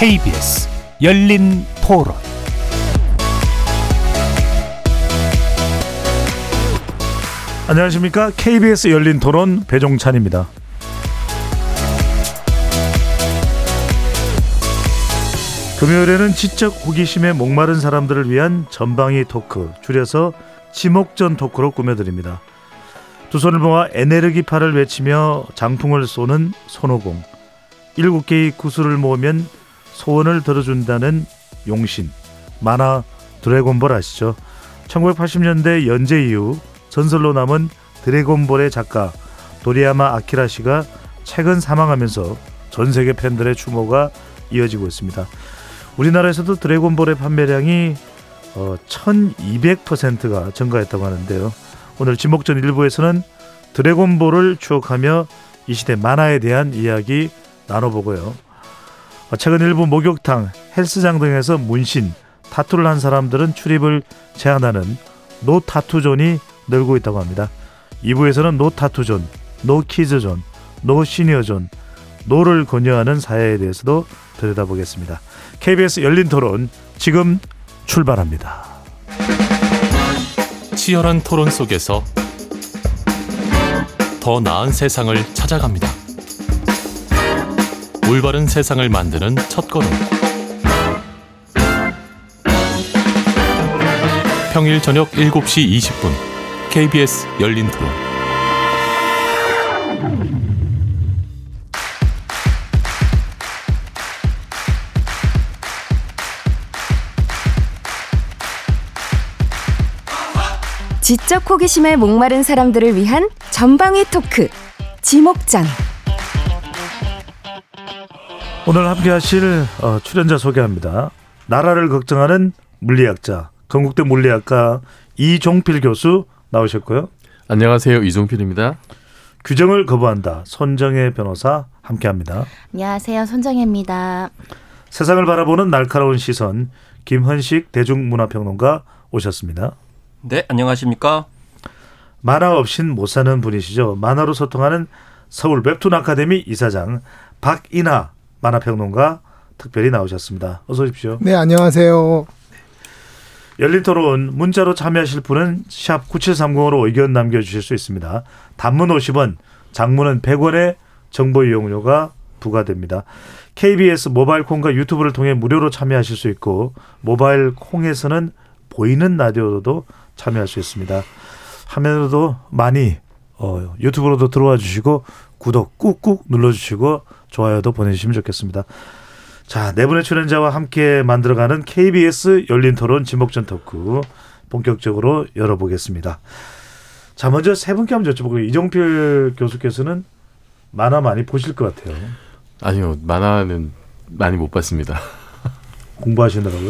KBS 열린 토론. 안녕하십니까? KBS 열린 토론 배종찬입니다. 금요일에는 지적 호기심에 목마른 사람들을 위한 전방위 토크, 줄여서 지목전 토크로 꾸며드립니다. 두 손을 모아 에네르기파를 외치며 장풍을 쏘는 손오공, 7개의 구슬을 모으면 소원을 들어준다는 용신, 만화 드래곤볼 아시죠? 1980년대 연재 이후 전설로 남은 드래곤볼의 작가 도리야마 아키라 씨가 최근 사망하면서 전 세계 팬들의 추모가 이어지고 있습니다. 우리나라에서도 드래곤볼의 판매량이 1200%가 증가했다고 하는데요. 오늘 지목전 1부에서는 드래곤볼을 추억하며 이 시대 만화에 대한 이야기 나눠보고요. 최근 일부 목욕탕, 헬스장 등에서 문신, 타투를 한 사람들은 출입을 제한하는 노 타투존이 늘고 있다고 합니다. 2부에서는 노 타투존, 노 키즈존, 노 시니어존, 노를 권유하는 사회에 대해서도 들여다보겠습니다. KBS 열린 토론 지금 출발합니다. 치열한 토론 속에서 더 나은 세상을 찾아갑니다. 올바른 세상을 만드는 첫걸음. 평일 저녁 7시 20분 KBS 열린 토론. 지적 호기심에 목마른 사람들을 위한 전방위 토크, 지목전. 오늘 함께 하실 출연자 소개합니다. 나라를 걱정하는 물리학자, 건국대 물리학과 이종필 교수 나오셨고요. 안녕하세요. 이종필입니다. 규정을 거부한다. 손정혜 변호사 함께합니다. 안녕하세요. 손정혜입니다. 세상을 바라보는 날카로운 시선, 김헌식 대중문화평론가 오셨습니다. 네, 안녕하십니까? 만화 없인 못 사는 분이시죠. 만화로 소통하는 서울 웹툰 아카데미 이사장 박인하 만화평론가 특별히 나오셨습니다. 어서 오십시오. 네, 안녕하세요. 열린 토론 문자로 참여하실 분은 샵 9730으로 의견 남겨주실 수 있습니다. 단문 50원, 장문은 100원의 정보 이용료가 부과됩니다. KBS 모바일 콩과 유튜브를 통해 무료로 참여하실 수 있고, 모바일 콩에서는 보이는 라디오로도 참여할 수 있습니다. 화면으로도 많이 유튜브로도 들어와 주시고 구독 꾹꾹 눌러주시고 좋아요도 보내주시면 좋겠습니다. 자, 네 분의 출연자와 함께 만들어가는 KBS 열린 토론 지목전 토크 본격적으로 열어보겠습니다. 자, 먼저 세 분께 한번 여쭤보고, 이종필 교수께서는 만화 많이 보실 것 같아요. 아니요, 만화는 많이 못 봤습니다. 공부하시느라고요?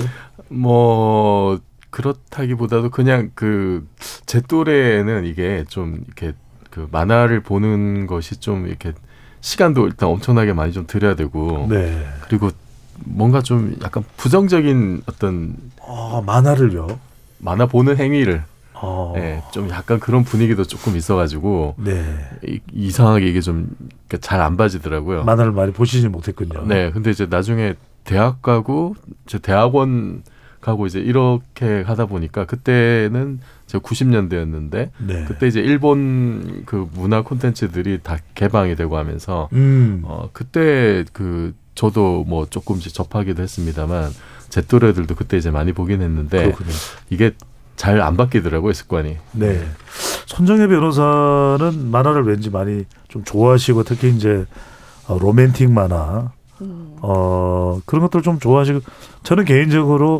뭐 그렇다기보다도 그냥 제 또래는 이게 좀 이렇게 만화를 보는 것이 좀 이렇게 시간도 일단 엄청나게 많이 좀 들여야 되고, 네. 그리고 뭔가 좀 약간 부정적인 어떤 만화를요? 만화 보는 행위를 네, 좀 약간 그런 분위기도 조금 있어가지고, 네. 이상하게 이게 좀 잘 안 봐지더라고요. 만화를 많이 보시지 못했군요. 네, 근데 이제 나중에 대학 가고 제 대학원 가고 이제 이렇게 하다 보니까, 그때는 제가 90년대였는데 네. 그때 이제 일본 그 문화 콘텐츠들이 다 개방이 되고 하면서 그때 저도 뭐 조금씩 접하기도 했습니다만 제 또래들도 그때 이제 많이 보긴 했는데, 그렇군요. 이게 잘 안 바뀌더라고요, 습관이. 네. 손정혜 변호사는 만화를 왠지 많이 좀 좋아하시고, 특히 이제 로맨틱 만화 그런 것들 좀 좋아하시고, 저는 개인적으로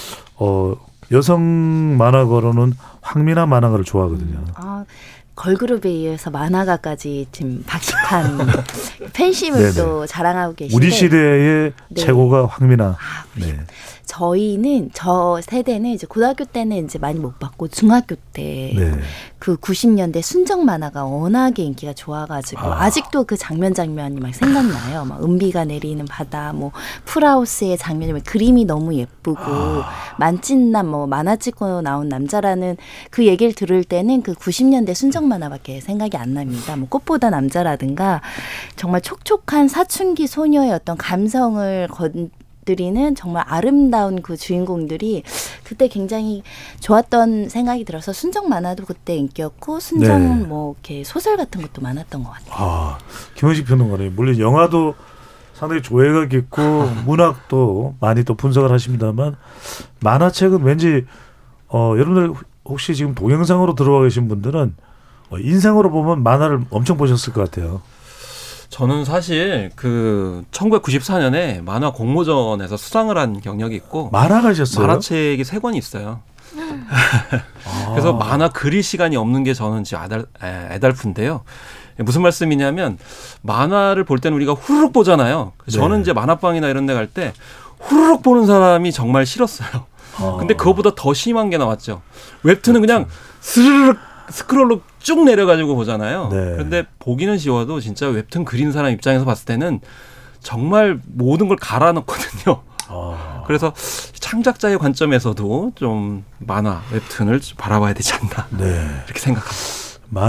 여성 만화가로는 황미나 만화가를 좋아하거든요. 걸그룹에 의해서 만화가까지 지금 박식한 팬심을 또 자랑하고 계신데, 우리 시대의 최고가 황미나. 네. 저희는 저 세대는 이제 고등학교 때는 이제 많이 못 봤고, 중학교 때 그 90년대 순정 만화가 워낙에 인기가 좋아가지고 아직도 그 장면이 막 생각나요. 막 은비가 내리는 바다, 뭐 풀하우스의 장면이 그림이 너무 예쁘고 만찢남 뭐 만화 찍고 나온 남자라는 그 얘기를 들을 때는 그 90년대 순정 만화밖에 생각이 안 납니다. 뭐 꽃보다 남자라든가 정말 촉촉한 사춘기 소녀의 어떤 감성을 곁들이는 정말 아름다운 그 주인공들이 그때 굉장히 좋았던 생각이 들어서 순정 만화도 그때 인기였고 순정 네. 뭐 이렇게 소설 같은 것도 많았던 것 같아요. 김원식 평론가님, 물론 영화도 상당히 조예가 깊고 문학도 많이 또 분석을 하십니다만 만화책은 왠지 여러분들 혹시 지금 동영상으로 들어와 계신 분들은 인상으로 보면 만화를 엄청 보셨을 것 같아요. 저는 사실 그 1994년에 만화 공모전에서 수상을 한 경력이 있고 만화가셨어요? 만화책이 3권이 있어요. 그래서 만화 그릴 시간이 없는 게 저는 지금 애달픈데요. 무슨 말씀이냐면 만화를 볼 때는 우리가 후루룩 보잖아요. 저는 이제 만화방이나 이런 데 갈 때 후루룩 보는 사람이 정말 싫었어요. 근데 그거보다 더 심한 게 나왔죠. 웹툰은 그냥 스르륵 스크롤로 쭉 내려가지고 보잖아요. 네. 그런데 보기는 쉬워도 진짜 웹툰 그린 사람 입장에서 봤을 때는 정말 모든 걸 갈아넣거든요. 그래서 창작자의 관점에서도 좀 만화, 웹툰을 바라봐야 되지 않나 이렇게 생각합니다.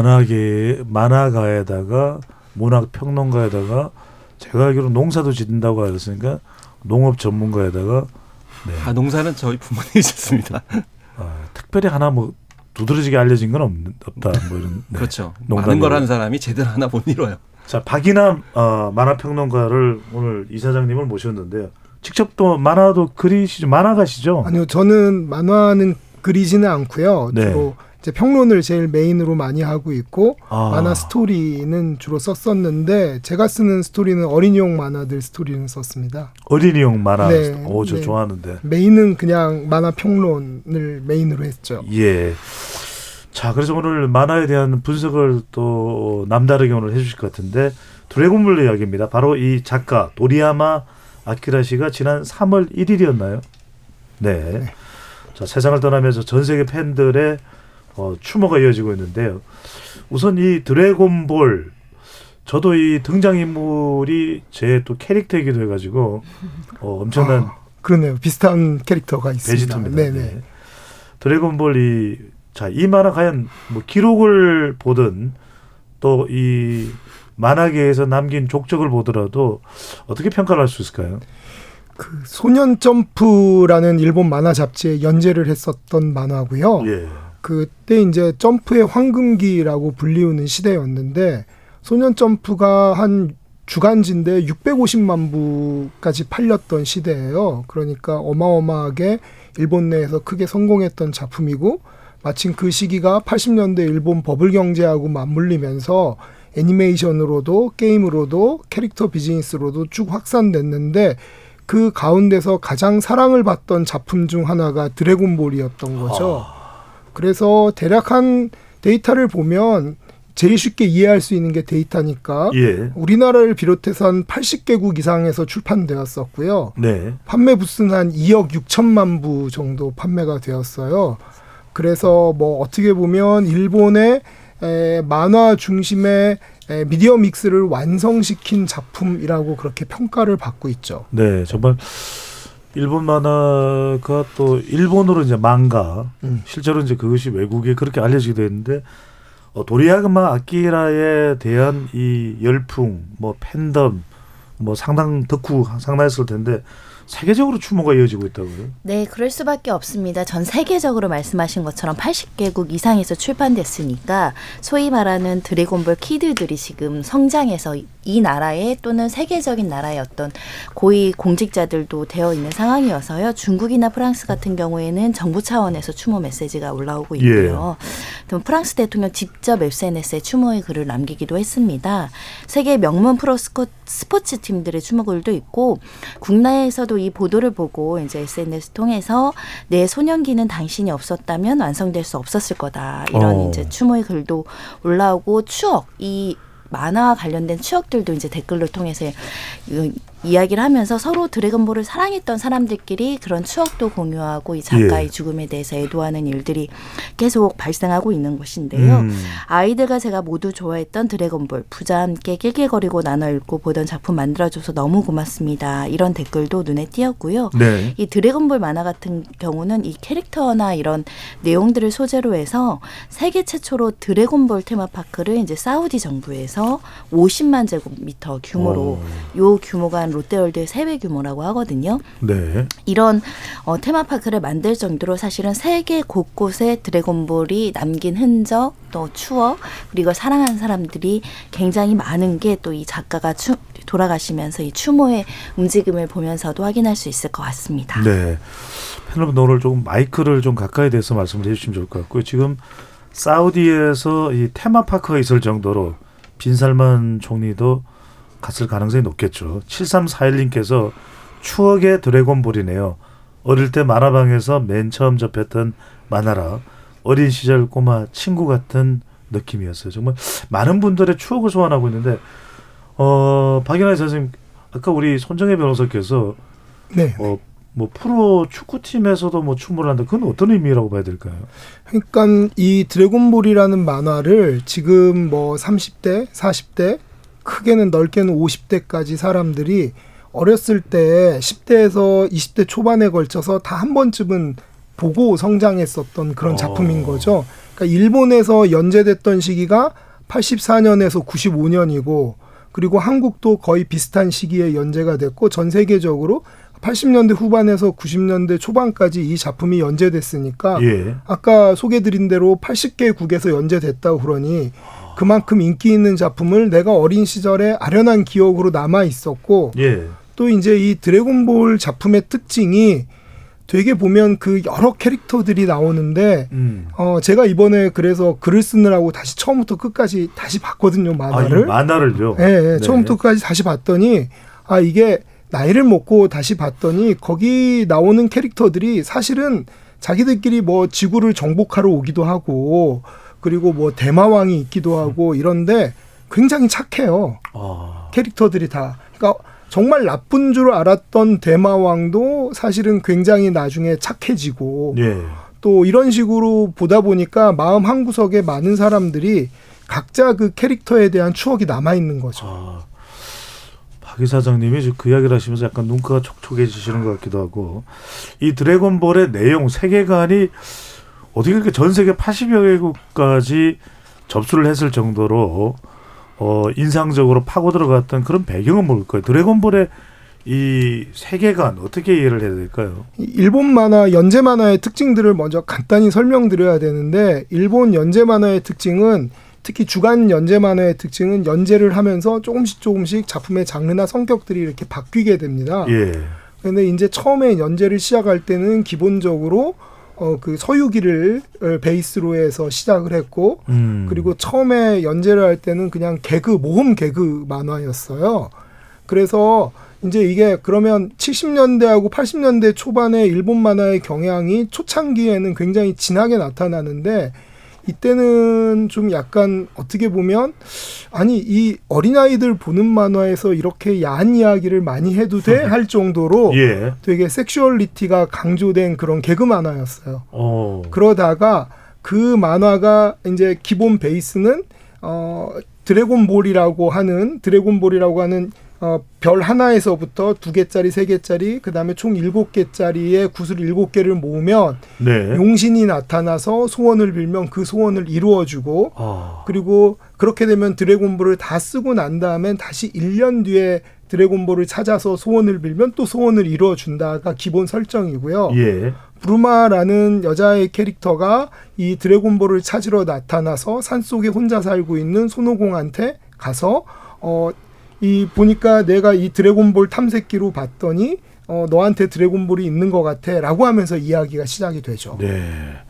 만화가에다가 문학 평론가에다가 제가 알기로 농사도 짓는다고 알았으니까 농업 전문가에다가 농사는 저희 부모님이 짓습니다. 특별히 하나 뭐 두드러지게 알려진 건 없다. 뭐 이런. 그렇죠. 많은 걸 하는 사람이 제대로 하나 못 이뤄요. 자, 박인남 만화평론가를 오늘 이사장님을 모셨는데요. 직접 또 만화도 그리시죠? 만화가시죠? 아니요, 저는 만화는 그리지는 않고요. 네. 주로 이제 평론을 제일 메인으로 많이 하고 있고 만화 스토리는 주로 썼었는데 제가 쓰는 스토리는 어린이용 만화들 스토리는 썼습니다. 어린이용 만화. 네, 저 좋아하는데. 메인은 그냥 만화 평론을 메인으로 했죠. 예. 자, 그래서 오늘 만화에 대한 분석을 또 남다르게 오늘 해주실 것 같은데 드래곤볼 이야기입니다. 바로 이 작가 도리야마 아키라 씨가 지난 3월 1일이었나요? 네. 자, 세상을 떠나면서 전 세계 팬들의 추모가 이어지고 있는데요. 우선 이 드래곤볼, 저도 이 등장인물이 제 또 캐릭터이기도 해가지고 엄청난 그러네요. 비슷한 캐릭터가 있습니다. 베지터입니다. 네네. 네. 드래곤볼 이 만화 과연 뭐 기록을 보든 또 이 만화계에서 남긴 족적을 보더라도 어떻게 평가를 할 수 있을까요? 그 소년 점프라는 일본 만화 잡지에 연재를 했었던 만화고요. 예. 그때 이제 점프의 황금기라고 불리우는 시대였는데 소년 점프가 한 주간지인데 650만 부까지 팔렸던 시대예요. 그러니까 어마어마하게 일본 내에서 크게 성공했던 작품이고 마침 그 시기가 80년대 일본 버블 경제하고 맞물리면서 애니메이션으로도 게임으로도 캐릭터 비즈니스로도 쭉 확산됐는데 그 가운데서 가장 사랑을 받던 작품 중 하나가 드래곤볼이었던 거죠. 그래서 대략 한 데이터를 보면 제일 쉽게 이해할 수 있는 게 데이터니까 우리나라를 비롯해서 한 80개국 이상에서 출판되었었고요. 네. 판매 부수는 한 2억 6천만 부 정도 판매가 되었어요. 그래서 뭐 어떻게 보면 일본의 만화 중심의 미디어 믹스를 완성시킨 작품이라고 그렇게 평가를 받고 있죠. 네, 정말 일본 만화가 또 일본어로 이제 망가, 실제로 이제 그것이 외국에 그렇게 알려지게 됐는데 도리야마 아키라에 대한 이 열풍, 뭐 팬덤, 뭐 상당했을 텐데. 세계적으로 추모가 이어지고 있다고요? 네, 그럴 수밖에 없습니다. 전 세계적으로 말씀하신 것처럼 80개국 이상에서 출판됐으니까 소위 말하는 드래곤볼 키드들이 지금 성장해서 이 나라의 또는 세계적인 나라의 어떤 고위 공직자들도 되어 있는 상황이어서요. 중국이나 프랑스 같은 경우에는 정부 차원에서 추모 메시지가 올라오고 있고요. 프랑스 대통령 직접 SNS에 추모의 글을 남기기도 했습니다. 세계 명문 프로 스포츠 팀들의 추모글도 있고 국내에서도 이 보도를 보고 이제 SNS 통해서 내 소년기는 당신이 없었다면 완성될 수 없었을 거다. 이런 이제 추모의 글도 올라오고 이 만화와 관련된 추억들도 이제 댓글을 통해서 이야기를 하면서 서로 드래곤볼을 사랑했던 사람들끼리 그런 추억도 공유하고 이 작가의 죽음에 대해서 애도하는 일들이 계속 발생하고 있는 것인데요. 아이들과 제가 모두 좋아했던 드래곤볼, 부자와 함께 낄낄거리고 나눠 읽고 보던 작품 만들어줘서 너무 고맙습니다. 이런 댓글도 눈에 띄었고요. 네. 이 드래곤볼 만화 같은 경우는 이 캐릭터나 이런 내용들을 소재로 해서 세계 최초로 드래곤볼 테마파크를 이제 사우디 정부에서 50만 제곱미터 규모로 요 규모가 한 롯데월드의 3배 규모라고 하거든요. 네. 이런 테마파크를 만들 정도로 사실은 세계 곳곳에 드래곤볼이 남긴 흔적, 또 추억, 그리고 사랑하는 사람들이 굉장히 많은 게 또 이 작가가 돌아가시면서 이 추모의 움직임을 보면서도 확인할 수 있을 것 같습니다. 네. 패널분 오늘 조금 마이크를 좀 가까이 대서 말씀을 해주시면 좋을 것 같고요. 지금 사우디에서 이 테마파크가 있을 정도로 빈살만 총리도 갔을 가능성이 높겠죠. 7341님께서 추억의 드래곤볼이네요. 어릴 때 만화방에서 맨 처음 접했던 만화라 어린 시절 꼬마 친구 같은 느낌이었어요. 정말 많은 분들의 추억을 소환하고 있는데 박연아 선생님 아까 우리 손정혜 변호사께서 네. 뭐 프로 축구팀에서도 뭐 춤을 한다. 그건 어떤 의미라고 봐야 될까요? 그러니까 이 드래곤볼이라는 만화를 지금 뭐 30대, 40대, 크게는 넓게는 50대까지 사람들이 어렸을 때 10대에서 20대 초반에 걸쳐서 다 한 번쯤은 보고 성장했었던 그런 작품인 거죠. 그러니까 일본에서 연재됐던 시기가 84년에서 95년이고 그리고 한국도 거의 비슷한 시기에 연재가 됐고 전 세계적으로 80년대 후반에서 90년대 초반까지 이 작품이 연재됐으니까 예. 아까 소개드린 대로 80개국에서 연재됐다고 그러니 그만큼 인기 있는 작품을 내가 어린 시절에 아련한 기억으로 남아 있었고 예. 또 이제 이 드래곤볼 작품의 특징이 되게 보면 그 여러 캐릭터들이 나오는데 제가 이번에 그래서 글을 쓰느라고 다시 처음부터 끝까지 다시 봤거든요. 만화를. 만화를요? 네, 네. 처음부터 끝까지 다시 봤더니 이게 나이를 먹고 다시 봤더니 거기 나오는 캐릭터들이 사실은 자기들끼리 뭐 지구를 정복하러 오기도 하고 그리고 뭐 대마왕이 있기도 하고 이런데 굉장히 착해요. 캐릭터들이 다. 그러니까 정말 나쁜 줄 알았던 대마왕도 사실은 굉장히 나중에 착해지고 예. 또 이런 식으로 보다 보니까 마음 한구석에 많은 사람들이 각자 그 캐릭터에 대한 추억이 남아있는 거죠. 박 이사장님이 그 이야기를 하시면서 약간 눈가가 촉촉해지시는 것 같기도 하고 이 드래곤볼의 내용, 세계관이 어떻게 그렇게 전 세계 80여 개국까지 접수를 했을 정도로 인상적으로 파고 들어갔던 그런 배경은 뭘까요? 드래곤볼의 이 세계관 어떻게 이해를 해야 될까요? 일본 만화, 연재 만화의 특징들을 먼저 간단히 설명드려야 되는데 일본 연재 만화의 특징은 특히 주간 연재 만화의 특징은 연재를 하면서 조금씩 작품의 장르나 성격들이 이렇게 바뀌게 됩니다. 예. 그런데 이제 처음에 연재를 시작할 때는 기본적으로 그 서유기를 베이스로 해서 시작을 했고 그리고 처음에 연재를 할 때는 그냥 모험 개그 만화였어요. 그래서 이제 이게 그러면 70년대하고 80년대 초반에 일본 만화의 경향이 초창기에는 굉장히 진하게 나타나는데 이때는 좀 약간 어떻게 보면 이 어린아이들 보는 만화에서 이렇게 야한 이야기를 많이 해도 돼? 할 정도로 예. 되게 섹슈얼리티가 강조된 그런 개그 만화였어요. 그러다가 그 만화가 이제 기본 베이스는 드래곤볼이라고 하는 별 하나에서부터 2개짜리, 3개짜리, 그 다음에 총 7개짜리의 구슬 7개를 모으면 네. 용신이 나타나서 소원을 빌면 그 소원을 이루어주고 그리고 그렇게 되면 드래곤볼을 다 쓰고 난 다음엔 다시 1년 뒤에 드래곤볼을 찾아서 소원을 빌면 또 소원을 이루어준다가 기본 설정이고요. 예. 브루마라는 여자의 캐릭터가 이 드래곤볼을 찾으러 나타나서 산속에 혼자 살고 있는 손오공한테 가서 보니까 내가 이 드래곤볼 탐색기로 봤더니 너한테 드래곤볼이 있는 것 같아 라고 하면서 이야기가 시작이 되죠. 네.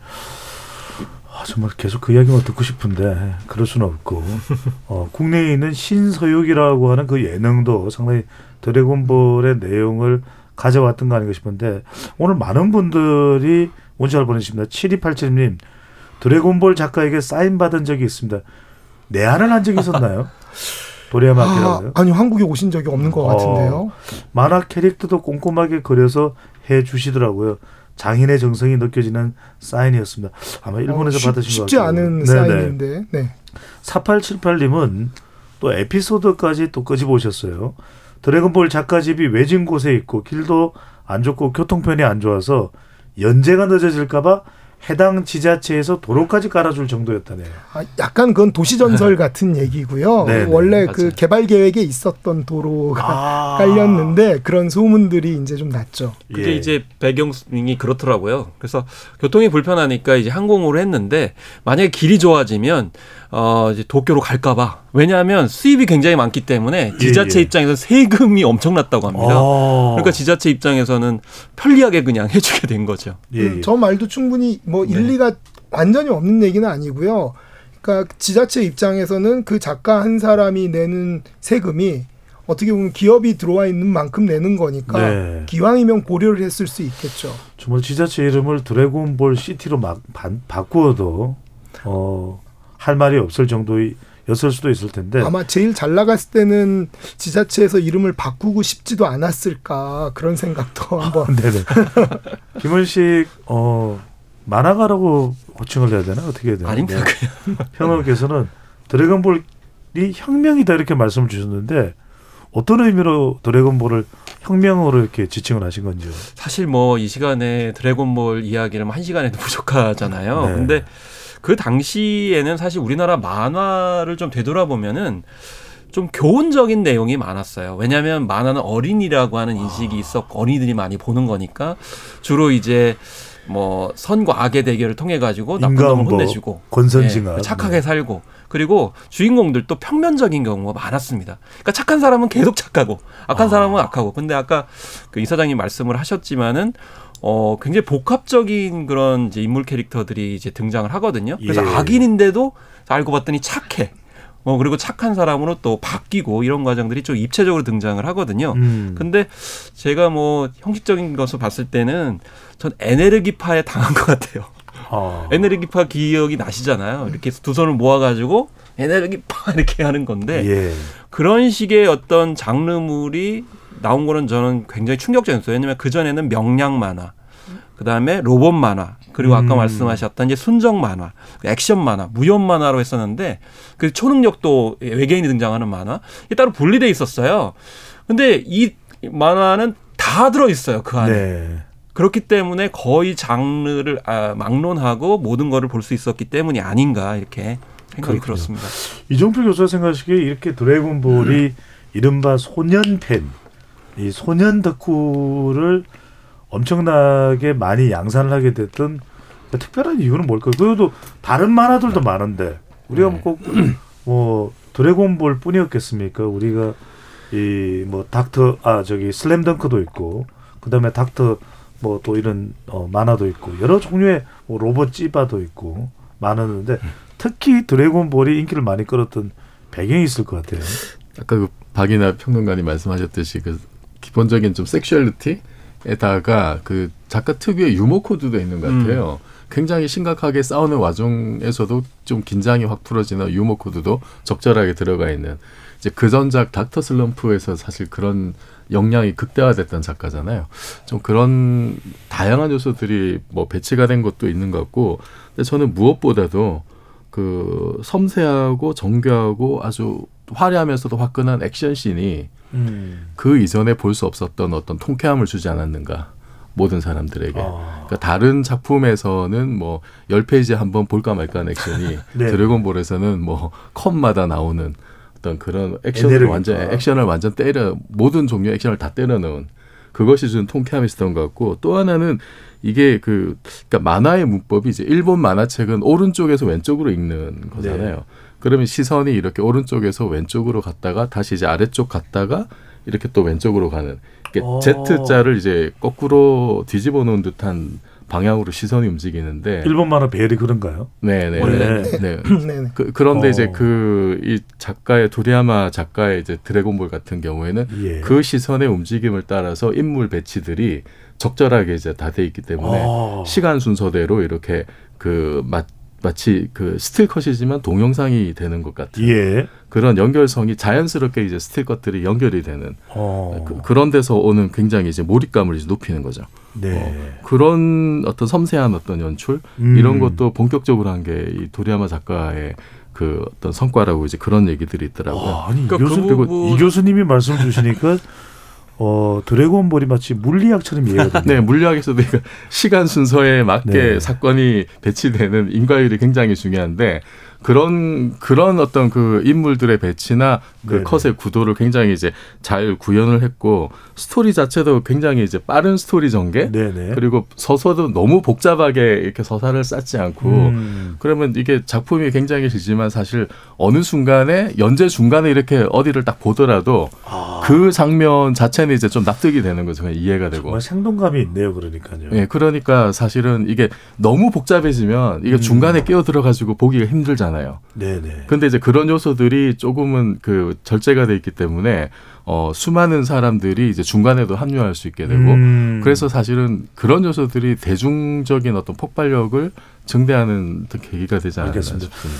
정말 계속 그 이야기만 듣고 싶은데 그럴 수는 없고 국내에 있는 신서유기라고 하는 그 예능도 상당히 드래곤볼의 내용을 가져왔던 거 아닌가 싶은데 오늘 많은 분들이 문자를 보내주십니다. 7287님 드래곤볼 작가에게 사인 받은 적이 있습니다. 내한을 한 적이 있었나요? 도리야마키라고요? 아니요. 한국에 오신 적이 없는 것 같은데요. 만화 캐릭터도 꼼꼼하게 그려서 해주시더라고요. 장인의 정성이 느껴지는 사인이었습니다. 아마 일본에서 받으신 것 같아요. 쉽지 않은 사인인데. 네. 4878님은 또 에피소드까지 또 끄집어오셨어요. 드래곤볼 작가집이 외진 곳에 있고 길도 안 좋고 교통편이 안 좋아서 연재가 늦어질까 봐 해당 지자체에서 도로까지 깔아줄 정도였다네요. 약간 그건 도시전설 같은 얘기고요. 네네, 원래 맞아요. 그 개발 계획에 있었던 도로가 깔렸는데 그런 소문들이 이제 좀 났죠. 그게 예. 이제 배경이 그렇더라고요. 그래서 교통이 불편하니까 이제 항공으로 했는데 만약에 길이 좋아지면 이제 도쿄로 갈까봐. 왜냐하면 수입이 굉장히 많기 때문에 지자체 예. 입장에서 세금이 엄청났다고 합니다. 그러니까 지자체 입장에서는 편리하게 그냥 해주게 된 거죠. 예. 저 말도 충분히 뭐 일리가 완전히 없는 얘기는 아니고요. 그러니까 지자체 입장에서는 그 작가 한 사람이 내는 세금이 어떻게 보면 기업이 들어와 있는 만큼 내는 거니까 네. 기왕이면 고려를 했을 수 있겠죠. 정말 지자체 이름을 드래곤볼 시티로 막 바꾸어도 할 말이 없을 정도였을 수도 있을 텐데 아마 제일 잘 나갔을 때는 지자체에서 이름을 바꾸고 싶지도 않았을까 그런 생각도 한번. 네네. 김은식 만화가라고 호칭을 해야 되나 어떻게 해야 되나? 아닙니다. 평론가께서는 드래곤볼이 혁명이다 이렇게 말씀을 주셨는데 어떤 의미로 드래곤볼을 혁명으로 이렇게 지칭을 하신 건지요? 사실 뭐 이 시간에 드래곤볼 이야기를 한 시간에도 부족하잖아요. 네. 근데 그 당시에는 사실 우리나라 만화를 좀 되돌아보면은 좀 교훈적인 내용이 많았어요. 왜냐하면 만화는 어린이라고 하는 인식이 있었고 어린이들이 많이 보는 거니까 주로 이제 뭐 선과 악의 대결을 통해 가지고 나쁜 놈을 혼내주고 권선징악 착하게 살고 그리고 주인공들도 평면적인 경우가 많았습니다. 그러니까 착한 사람은 계속 착하고 악한 사람은 악하고. 근데 아까 그 이사장님 말씀을 하셨지만은 굉장히 복합적인 그런 이제 인물 캐릭터들이 이제 등장을 하거든요. 그래서 예. 악인인데도 알고 봤더니 착해. 그리고 착한 사람으로 또 바뀌고 이런 과정들이 좀 입체적으로 등장을 하거든요. 근데 제가 뭐 형식적인 것을 봤을 때는 전 에네르기파에 당한 것 같아요. 에네르기파 기억이 나시잖아요. 이렇게 두 손을 모아가지고 에네르기파 이렇게 하는 건데 예. 그런 식의 어떤 장르물이 나온 거는 저는 굉장히 충격적이었어요. 왜냐하면 그전에는 명량 만화, 그다음에 로봇 만화, 그리고 아까 말씀하셨던 이제 순정 만화, 액션 만화, 무협 만화로 했었는데 그 초능력도 외계인이 등장하는 만화 이게 따로 분리돼 있었어요. 근데 이 만화는 다 들어 있어요. 그 안에. 네. 그렇기 때문에 거의 장르를 막론하고 모든 거를 볼 수 있었기 때문이 아닌가 이렇게 생각이 그렇군요. 들었습니다. 이종필 교수가 생각하시기에 이렇게 드래곤볼이 이른바 소년 팬, 이 소년 덕후를 엄청나게 많이 양산을 하게 됐던 특별한 이유는 뭘까요? 그래도 다른 만화들도 많은데 우리가 꼭 뭐 드래곤볼 뿐이었겠습니까? 우리가 이 뭐 슬램덩크도 있고 그다음에 닥터 뭐 또 이런 만화도 있고 여러 종류의 뭐 로봇 찌바도 있고 많았는데 특히 드래곤볼이 인기를 많이 끌었던 배경이 있을 것 같아요. 아까 그 박이나 평론가님 말씀하셨듯이 그 기본적인 좀 섹슈얼리티에다가 그 작가 특유의 유머 코드도 있는 것 같아요. 굉장히 심각하게 싸우는 와중에서도 좀 긴장이 확 풀어지는 유머 코드도 적절하게 들어가 있는 이제 그 전작 닥터 슬럼프에서 사실 그런 역량이 극대화됐던 작가잖아요. 좀 그런 다양한 요소들이 뭐 배치가 된 것도 있는 것 같고, 근데 저는 무엇보다도 그 섬세하고 정교하고 아주 화려하면서도 화끈한 액션씬이 그 이전에 볼 수 없었던 어떤 통쾌함을 주지 않았는가. 모든 사람들에게. 그러니까 다른 작품에서는 뭐 10페이지에 한번 볼까 말까 하는 액션이 네. 드래곤볼에서는 뭐 컷마다 나오는 어떤 그런 액션을 완전 모든 종류의 액션을 다 때려 넣은 그것이 준 통쾌함이 있었던 것 같고, 또 하나는 이게 그러니까 만화의 문법이 이제 일본 만화책은 오른쪽에서 왼쪽으로 읽는 거잖아요. 네. 그러면 시선이 이렇게 오른쪽에서 왼쪽으로 갔다가 다시 이제 아래쪽 갔다가 이렇게 또 왼쪽으로 가는 Z자를 이제 거꾸로 뒤집어 놓은 듯한 방향으로 시선이 움직이는데 일본 만화 배열이 그런가요? 네네. 원래. 네. 네. 그런데 이제 이 작가의 도리야마 작가의 이제 드래곤볼 같은 경우에는 예. 그 시선의 움직임을 따라서 인물 배치들이 적절하게 이제 다 돼 있기 때문에 시간 순서대로 이렇게 마치 그 스틸컷이지만 동영상이 되는 것 같은 예. 그런 연결성이 자연스럽게 이제 스틸컷들이 연결이 되는 그런 데서 오는 굉장히 이제 몰입감을 이제 높이는 거죠. 네. 그런 어떤 섬세한 어떤 연출 이런 것도 본격적으로 한 게 이 도리야마 작가의 그 어떤 성과라고 이제 그런 얘기들이 있더라고요. 아니 이 교수님이 말씀 주시니까 드래곤볼이 마치 물리학처럼 이해가 됩니다. 네, 물리학에서도 시간 순서에 맞게 네. 사건이 배치되는 인과율이 굉장히 중요한데 그런 어떤 그 인물들의 배치나 그 네네. 컷의 구도를 굉장히 이제 잘 구현을 했고 스토리 자체도 굉장히 이제 빠른 스토리 전개 네네. 그리고 서서도 너무 복잡하게 이렇게 서사를 쌓지 않고 그러면 이게 작품이 굉장히 길지만 사실 어느 순간에 연재 중간에 이렇게 어디를 딱 보더라도 그 장면 자체는 이제 좀 납득이 되는 거죠. 그냥 이해가 되고. 정말 생동감이 있네요. 그러니까요. 예, 그러니까 사실은 이게 너무 복잡해지면 이게 중간에 끼어 들어가지고 보기가 힘들잖아요. 네네. 근데 이제 그런 요소들이 조금은 그 절제가 돼 있기 때문에 수많은 사람들이 이제 중간에도 합류할 수 있게 되고 그래서 사실은 그런 요소들이 대중적인 어떤 폭발력을 증대하는 어떤 계기가 되지 않았나 알겠습니다. 싶습니다.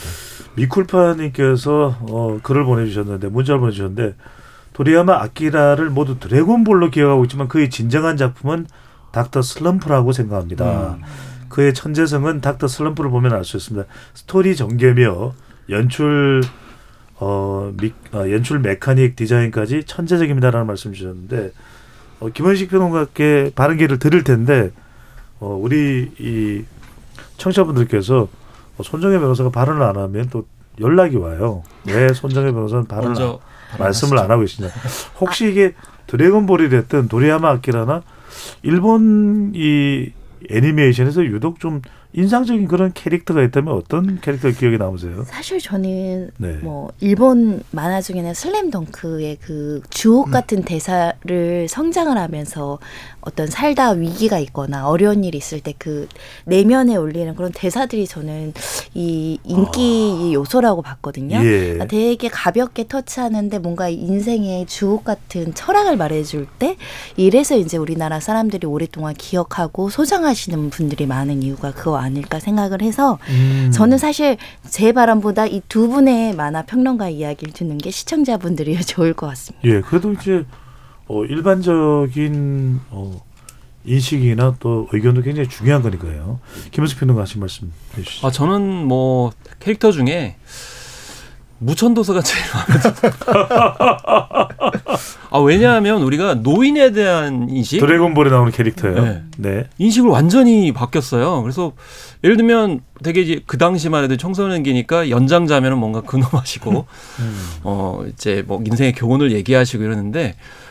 미쿨파님께서 글을 보내주셨는데 문자를 보내주셨는데 도리야마 아키라를 모두 드래곤볼로 기억하고 있지만 그의 진정한 작품은 닥터 슬럼프라고 생각합니다. 그의 천재성은 닥터 슬럼프를 보면 알 수 있습니다. 스토리 전개며 연출 연출 메카닉 디자인까지 천재적입니다라는 말씀 주셨는데 김원식 평론가께 발언기를 드릴 텐데 우리 이 청취자분들께서 손정혜 변호사가 발언을 안 하면 또 연락이 와요. 왜 손정혜 변호사는 발언을 말씀을 안 하고 계시냐. 혹시 이게 드래곤볼이 됐든 도리야마 아키라나 일본 이 애니메이션에서 유독 좀 인상적인 그런 캐릭터가 있다면 어떤 캐릭터 기억에 남으세요? 사실 저는 네. 뭐 일본 만화 중에는 슬램덩크의 그 주옥 같은 대사를 성장을 하면서 어떤 살다 위기가 있거나 어려운 일이 있을 때 그 내면에 올리는 그런 대사들이 저는 이 인기 요소라고 봤거든요. 예. 그러니까 되게 가볍게 터치하는데 뭔가 인생의 주옥 같은 철학을 말해줄 때 이래서 이제 우리나라 사람들이 오랫동안 기억하고 소장하시는 분들이 많은 이유가 그거 아닐까 생각을 해서 저는 사실 제 바람보다 이 두 분의 만화 평론가 이야기를 듣는 게 시청자분들이 좋을 것 같습니다. 예, 그래도 이제 일반적인 인식이나 또 의견도 굉장히 중요한 거니까요. 김은수 평론가 하신 말씀 해주시죠. 저는 뭐 캐릭터 중에 무천도서가 제일 마음에 들어요. 왜냐하면 우리가 노인에 대한 인식, 드래곤볼에 나오는 캐릭터예요. 네. 네. 인식을 완전히 바뀌었어요. 그래서 예를 들면 되게 이제 그 당시만 해도 청소년기니까 연장자면은 뭔가 근엄하시고 이제 뭐 인생의 교훈을 얘기하시고 이러는데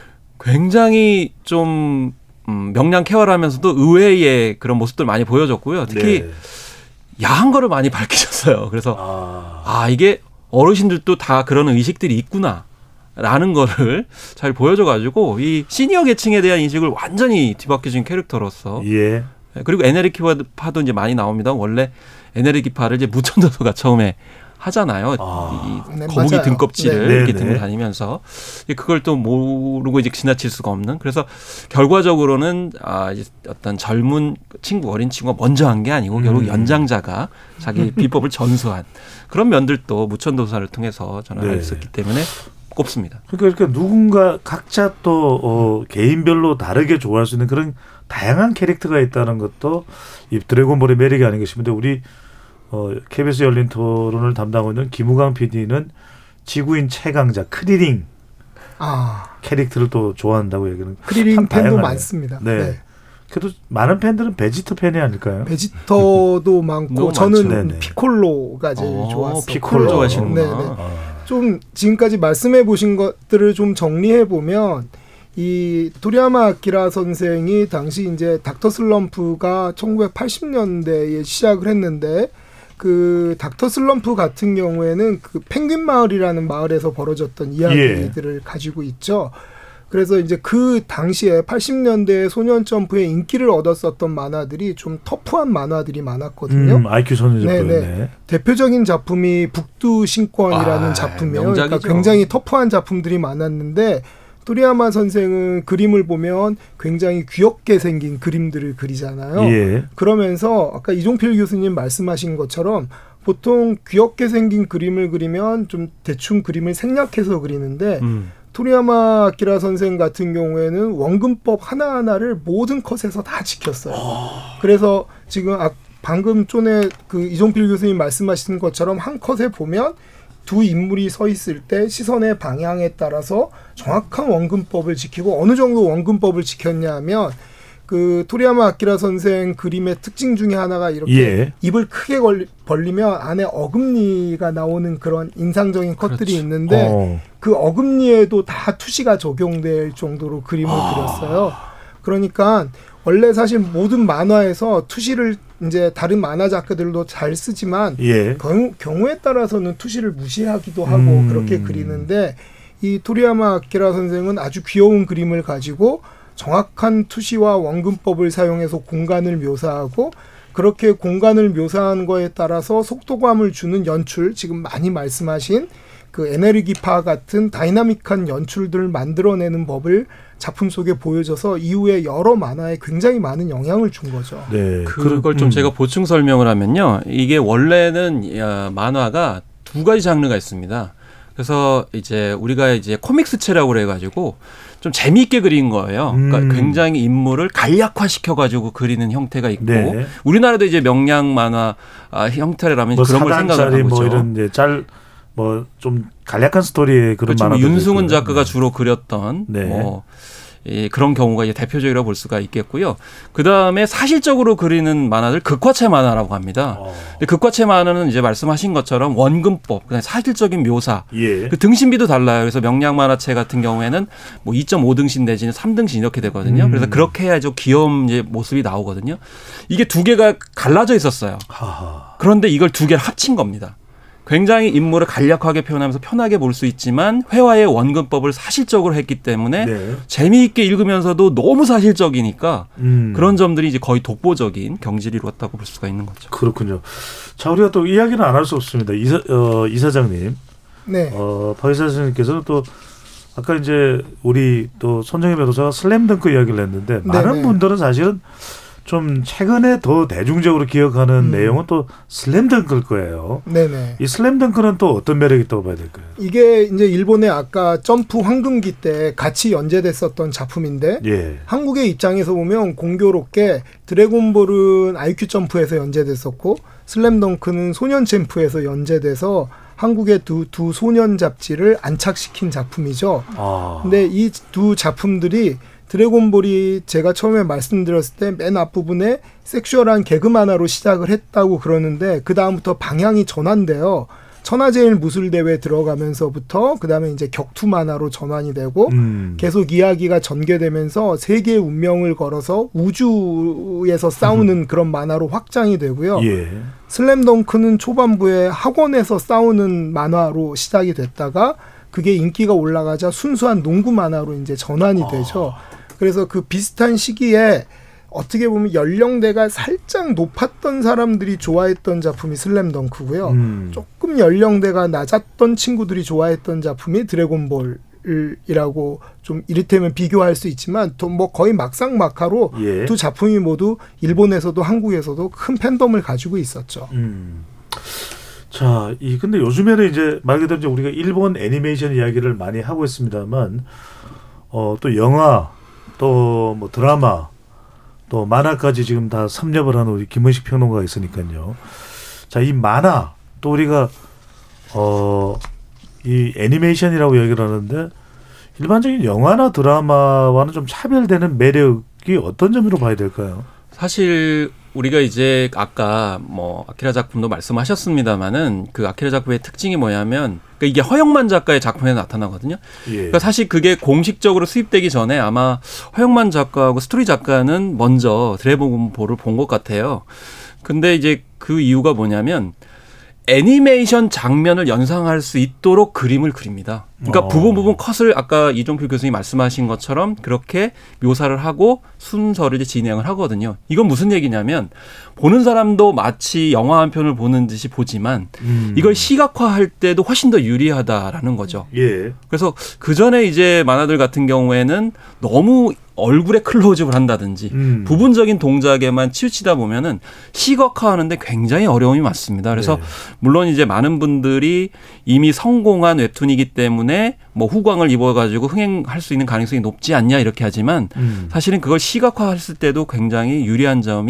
굉장히 좀 명랑쾌활하면서도 의외의 그런 모습들 많이 보여줬고요. 특히 네. 야한 거를 많이 밝히셨어요. 그래서 이게 어르신들도 다 그런 의식들이 있구나라는 거를 잘 보여줘가지고 이 시니어 계층에 대한 인식을 완전히 뒤바뀌어진 캐릭터로서. 예. 그리고 에네르기파도 이제 많이 나옵니다. 원래 에네르기파를 이제 무천도서가 처음에 하잖아요. 이 네, 거북이 맞아요. 등껍질을 네. 이렇게 네, 들고 네. 다니면서 그걸 또 모르고 이제 지나칠 수가 없는. 그래서 결과적으로는 이제 어떤 젊은 친구, 어린 친구가 먼저 한 게 아니고 결국 연장자가 자기 비법을 전수한 그런 면들도 무천도사를 통해서 저는 네. 알 수 있기 때문에 꼽습니다. 그러니까 누군가 각자 또 개인별로 다르게 좋아할 수 있는 그런 다양한 캐릭터가 있다는 것도 이 드래곤볼의 매력이 아닌가 싶은데 우리 KBS 열린 토론을 담당하고 있는 김우강 PD는 지구인 최강자 크리링 캐릭터를 또 좋아한다고 얘기하는 크리링 참 팬도 다양하네요. 많습니다. 네. 네. 그래도 많은 팬들은 베지터 팬이 아닐까요? 베지터도 많고 너무 저는 많죠. 네네. 피콜로가 제일 좋았어요. 피콜로 좋아하시는구나. 네네. 좀 지금까지 말씀해 보신 것들을 좀 정리해 보면 이 도리야마 아키라 선생이 당시 이제 닥터 슬럼프가 1980년대에 시작을 했는데 그 닥터 슬럼프 같은 경우에는 그 펭귄 마을이라는 마을에서 벌어졌던 이야기들을 가지고 있죠. 그래서 이제 그 당시에 80년대 소년 점프의 인기를 얻었었던 만화들이 좀 터프한 만화들이 많았거든요. IQ 소년 점프. 네네. 대표적인 작품이 북두 신권이라는 작품이에요. 명작이죠. 그러니까 굉장히 터프한 작품들이 많았는데 도리야마 선생은 그림을 보면 굉장히 귀엽게 생긴 그림들을 그리잖아요. 예. 그러면서 아까 이종필 교수님 말씀하신 것처럼 보통 귀엽게 생긴 그림을 그리면 좀 대충 그림을 생략해서 그리는데 도리야마 아키라 선생 같은 경우에는 원근법 하나하나를 모든 컷에서 다 지켰어요. 그래서 지금 방금 전에 그 이종필 교수님 말씀하신 것처럼 한 컷에 보면 두 인물이 서 있을 때 시선의 방향에 따라서 정확한 원근법을 지키고 어느 정도 원근법을 지켰냐 하면 그 토리야마 아키라 선생 그림의 특징 중에 하나가 이렇게 입을 크게 벌리면 안에 어금니가 나오는 그런 인상적인 컷들이 있는데 그 어금니에도 다 투시가 적용될 정도로 그림을 그렸어요. 그러니까 원래 사실 모든 만화에서 투시를 이제 다른 만화 작가들도 잘 쓰지만 경우에 따라서는 투시를 무시하기도 하고 그렇게 그리는데 이 토리야마 아키라 선생은 아주 귀여운 그림을 가지고 정확한 투시와 원근법을 사용해서 공간을 묘사하고 그렇게 공간을 묘사한 거에 따라서 속도감을 주는 연출, 지금 많이 말씀하신 그 에네르기파 같은 다이나믹한 연출들을 만들어내는 법을 작품 속에 보여줘서 이후에 여러 만화에 굉장히 많은 영향을 준 거죠. 네, 그걸 좀 제가 보충 설명을 하면요. 이게 원래는 만화가 두 가지 장르가 있습니다. 그래서 이제 우리가 이제 코믹스체라고 그래가지고 좀 재미있게 그린 거예요. 그러니까 굉장히 인물을 간략화시켜가지고 그리는 형태가 있고 우리나라도 이제 명량 만화 형태라면 뭐 그런 걸 생각하는 거죠. 뭐 이런 이제 뭐 좀 간략한 스토리의 그런 그렇죠. 만화들 윤승훈 작가가 주로 그렸던 뭐 그런 경우가 이제 대표적이라고 볼 수가 있겠고요. 그 다음에 사실적으로 그리는 만화들 극화체 만화라고 합니다. 근데 극화체 만화는 이제 말씀하신 것처럼 원근법, 그다음에 사실적인 묘사, 그 등신비도 달라요. 그래서 명량 만화체 같은 경우에는 뭐 2.5등신 내지는 3등신 이렇게 되거든요. 그래서 그렇게 해야지 귀여운 이제 모습이 나오거든요. 이게 두 개가 갈라져 있었어요. 그런데 이걸 두 개를 합친 겁니다. 굉장히 인물을 간략하게 표현하면서 편하게 볼 수 있지만 회화의 원근법을 사실적으로 했기 때문에 재미있게 읽으면서도 너무 사실적이니까 그런 점들이 이제 거의 독보적인 경지를 이루었다고 볼 수가 있는 거죠. 그렇군요. 자, 우리가 또 이야기는 안 할 수 없습니다. 이 사장님, 박 이사 선생님께서는 또 아까 이제 우리 또 손정혜 변호사가 슬램덩크 이야기를 했는데 많은 분들은 사실은 좀 최근에 더 대중적으로 기억하는 내용은 또 슬램덩크일 거예요. 이 슬램덩크는 또 어떤 매력이 있다고 봐야 될까요? 이게 이제 일본의 아까 점프 황금기 때 같이 연재됐었던 작품인데 한국의 입장에서 보면 공교롭게 드래곤볼은 IQ 점프에서 연재됐었고 슬램덩크는 소년 챔프에서 연재돼서 한국의 두 소년 잡지를 안착시킨 작품이죠. 근데 이 두 작품들이 드래곤볼이 제가 처음에 말씀드렸을 때 맨 앞부분에 섹슈얼한 개그 만화로 시작을 했다고 그러는데 그 다음부터 방향이 전환돼요. 천하제일 무술대회 들어가면서부터 그 다음에 이제 격투 만화로 전환이 되고 계속 이야기가 전개되면서 세계의 운명을 걸어서 우주에서 싸우는 그런 만화로 확장이 되고요. 슬램덩크는 초반부에 학원에서 싸우는 만화로 시작이 됐다가 그게 인기가 올라가자 순수한 농구 만화로 이제 전환이 되죠. 그래서 그 비슷한 시기에 어떻게 보면 연령대가 살짝 높았던 사람들이 좋아했던 작품이 슬램덩크고요. 조금 연령대가 낮았던 친구들이 좋아했던 작품이 드래곤볼이라고 좀 이를테면 비교할 수 있지만 또 뭐 거의 막상막하로 두 작품이 모두 일본에서도 한국에서도 큰 팬덤을 가지고 있었죠. 자, 근데 요즘에는 이제 말 그대로 이제 우리가 일본 애니메이션 이야기를 많이 하고 있습니다만, 또 영화, 또 뭐 드라마, 또 만화까지 지금 다 섭렵을 하는 우리 김은식 평론가가 있으니까요. 자, 이 만화, 또 우리가, 이 애니메이션이라고 얘기를 하는데, 일반적인 영화나 드라마와는 좀 차별되는 매력이 어떤 점으로 봐야 될까요? 사실 우리가 이제 아까 뭐 아키라 작품도 말씀하셨습니다마는 그 아키라 작품의 특징이 뭐냐면 그러니까 이게 허영만 작가의 작품에 나타나거든요. 그러니까 사실 그게 공식적으로 수입되기 전에 아마 허영만 작가하고 스토리 작가는 먼저 드래곤볼을 본 것 같아요. 근데 이제 그 이유가 뭐냐면 애니메이션 장면을 연상할 수 있도록 그림을 그립니다. 그러니까 부분 컷을 아까 이종필 교수님이 말씀하신 것처럼 그렇게 묘사를 하고 순서를 이제 진행을 하거든요. 이건 무슨 얘기냐면 보는 사람도 마치 영화 한 편을 보는 듯이 보지만 이걸 시각화할 때도 훨씬 더 유리하다라는 거죠. 그래서 그 전에 이제 만화들 같은 경우에는 너무 얼굴에 클로즈업을 한다든지 부분적인 동작에만 치우치다 보면은 시각화하는데 굉장히 어려움이 많습니다. 그래서 물론 이제 많은 분들이 이미 성공한 웹툰이기 때문에 뭐 후광을 입어가지고 흥행할 수 있는 가능성이 높지 않냐 이렇게 하지만 사실은 그걸 시각화했을 때도 굉장히 유리한 점이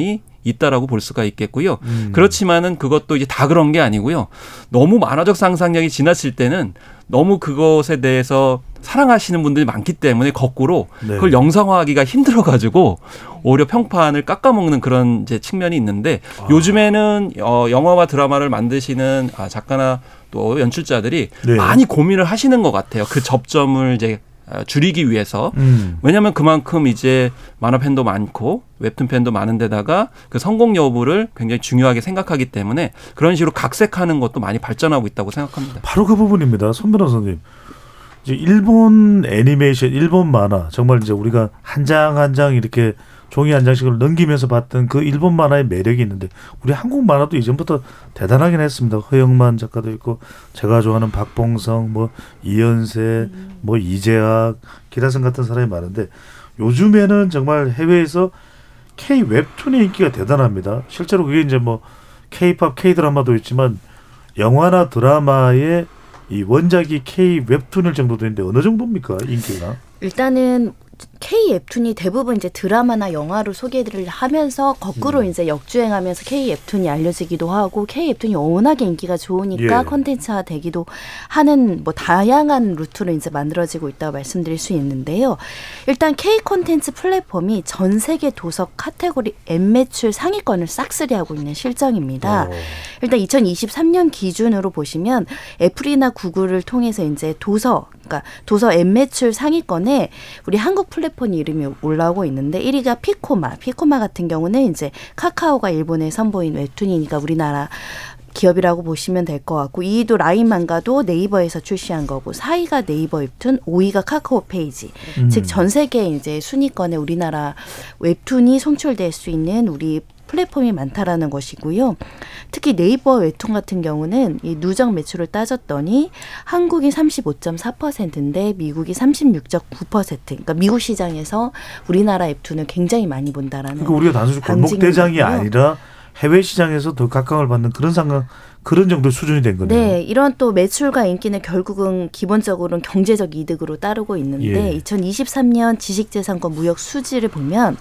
있다라고 볼 수가 있겠고요. 그렇지만은 그것도 이제 다 그런 게 아니고요. 너무 만화적 상상력이 지나칠 때는 너무 그것에 대해서 사랑하시는 분들이 많기 때문에 거꾸로 네. 그걸 영상화하기가 힘들어가지고 오히려 평판을 깎아먹는 그런 이제 측면이 있는데 요즘에는 영화와 드라마를 만드시는 작가나 또 연출자들이 네. 많이 고민을 하시는 것 같아요. 그 접점을 이제 줄이기 위해서. 왜냐하면 그만큼 이제 만화 팬도 많고 웹툰 팬도 많은 데다가 그 성공 여부를 굉장히 중요하게 생각하기 때문에 그런 식으로 각색하는 것도 많이 발전하고 있다고 생각합니다. 바로 그 부분입니다. 손 변호사님. 이제 일본 애니메이션, 일본 만화 정말 이제 우리가 한 장 한 장 이렇게 종이 한 장씩을 넘기면서 봤던 그 일본 만화의 매력이 있는데 우리 한국 만화도 이전부터 대단하긴 했습니다. 허영만 작가도 있고 제가 좋아하는 박봉성, 뭐 이연세, 뭐 이재학, 기라성 같은 사람이 많은데 요즘에는 정말 해외에서 K 웹툰의 인기가 대단합니다. 실제로 그게 이제 뭐 K-팝, K-드라마도 있지만 영화나 드라마의 이 원작이 K 웹툰일 정도 되는데 어느 정도입니까 인기가? 일단은 K 웹툰이 대부분 이제 드라마나 영화로 소개를 하면서 거꾸로 이제 역주행하면서 K 웹툰이 알려지기도 하고 K 웹툰이 워낙에 인기가 좋으니까 콘텐츠화 되기도 하는 뭐 다양한 루트로 이제 만들어지고 있다고 말씀드릴 수 있는데요. 일단 K 콘텐츠 플랫폼이 전 세계 도서 카테고리 앱매출 상위권을 싹쓸이하고 있는 실정입니다. 일단 2023년 기준으로 보시면 애플이나 구글을 통해서 이제 도서 앱매출 상위권에 우리 한국 플랫폼 이름이 올라오고 있는데 1위가 피코마 같은 경우는 이제 카카오가 일본에 선보인 웹툰이니까 우리나라 기업이라고 보시면 될 것 같고 2위도 라인만가도 네이버에서 출시한 거고 4위가 네이버 웹툰, 5위가 카카오 페이지. 즉 전 세계 이제 순위권에 우리나라 웹툰이 송출될 수 있는 우리 플랫폼이 많다라는 것이고요. 특히 네이버 웹툰 같은 경우는 이 누적 매출을 따졌더니 한국이 35.4%인데 미국이 36.9%. 그러니까 미국 시장에서 우리나라 웹툰을 굉장히 많이 본다라는. 그러니까 우리가 단순히 골목 대장이 아니라 해외 시장에서 더 각광을 받는 그런 정도 수준이 된 거네요. 네, 이런 또 매출과 인기는 결국은 기본적으로는 경제적 이득으로 따르고 있는데 2023년 지식재산권 무역 수지를 보면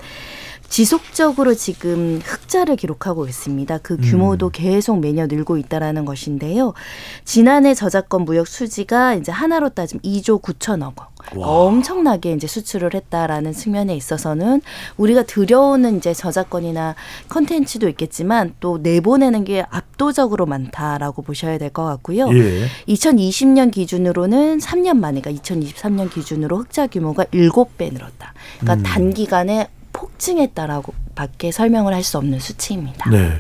지속적으로 지금 흑자를 기록하고 있습니다. 그 규모도 계속 매년 늘고 있다라는 것인데요. 지난해 저작권 무역 수지가 이제 하나로 따지면 2조 9천억 원. 엄청나게 이제 수출을 했다라는 측면에 있어서는 우리가 들여오는 이제 저작권이나 컨텐츠도 있겠지만 또 내보내는 게 압도적으로 많다라고 보셔야 될 것 같고요. 2020년 기준으로는 3년 만에, 그러니까 2023년 기준으로 흑자 규모가 7배 늘었다. 그러니까 단기간에 폭증했다라고 밖에 설명을 할 수 없는 수치입니다. 네.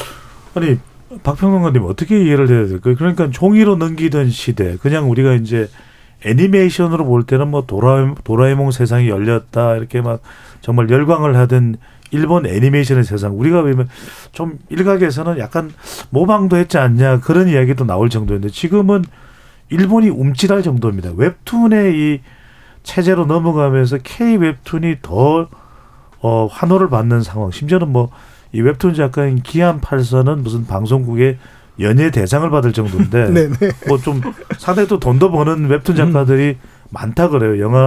아니 박평론가님 어떻게 이해를 해야 될까요? 그러니까 종이로 넘기던 시대, 그냥 우리가 이제 애니메이션으로 볼 때는 뭐 도라에몽 세상이 열렸다 이렇게 막 정말 열광을 하던 일본 애니메이션의 세상, 우리가 보면 좀 일각에서는 약간 모방도 했지 않냐 그런 이야기도 나올 정도인데 지금은 일본이 움찔할 정도입니다. 웹툰의 이 체제로 넘어가면서 K 웹툰이 더 환호를 받는 상황. 심지어는 뭐 이 웹툰 작가인 기안 팔서는 무슨 방송국의 연예 대상을 받을 정도인데 뭐 좀 상당히 또 돈도 버는 웹툰 작가들이 많다 그래요. 영화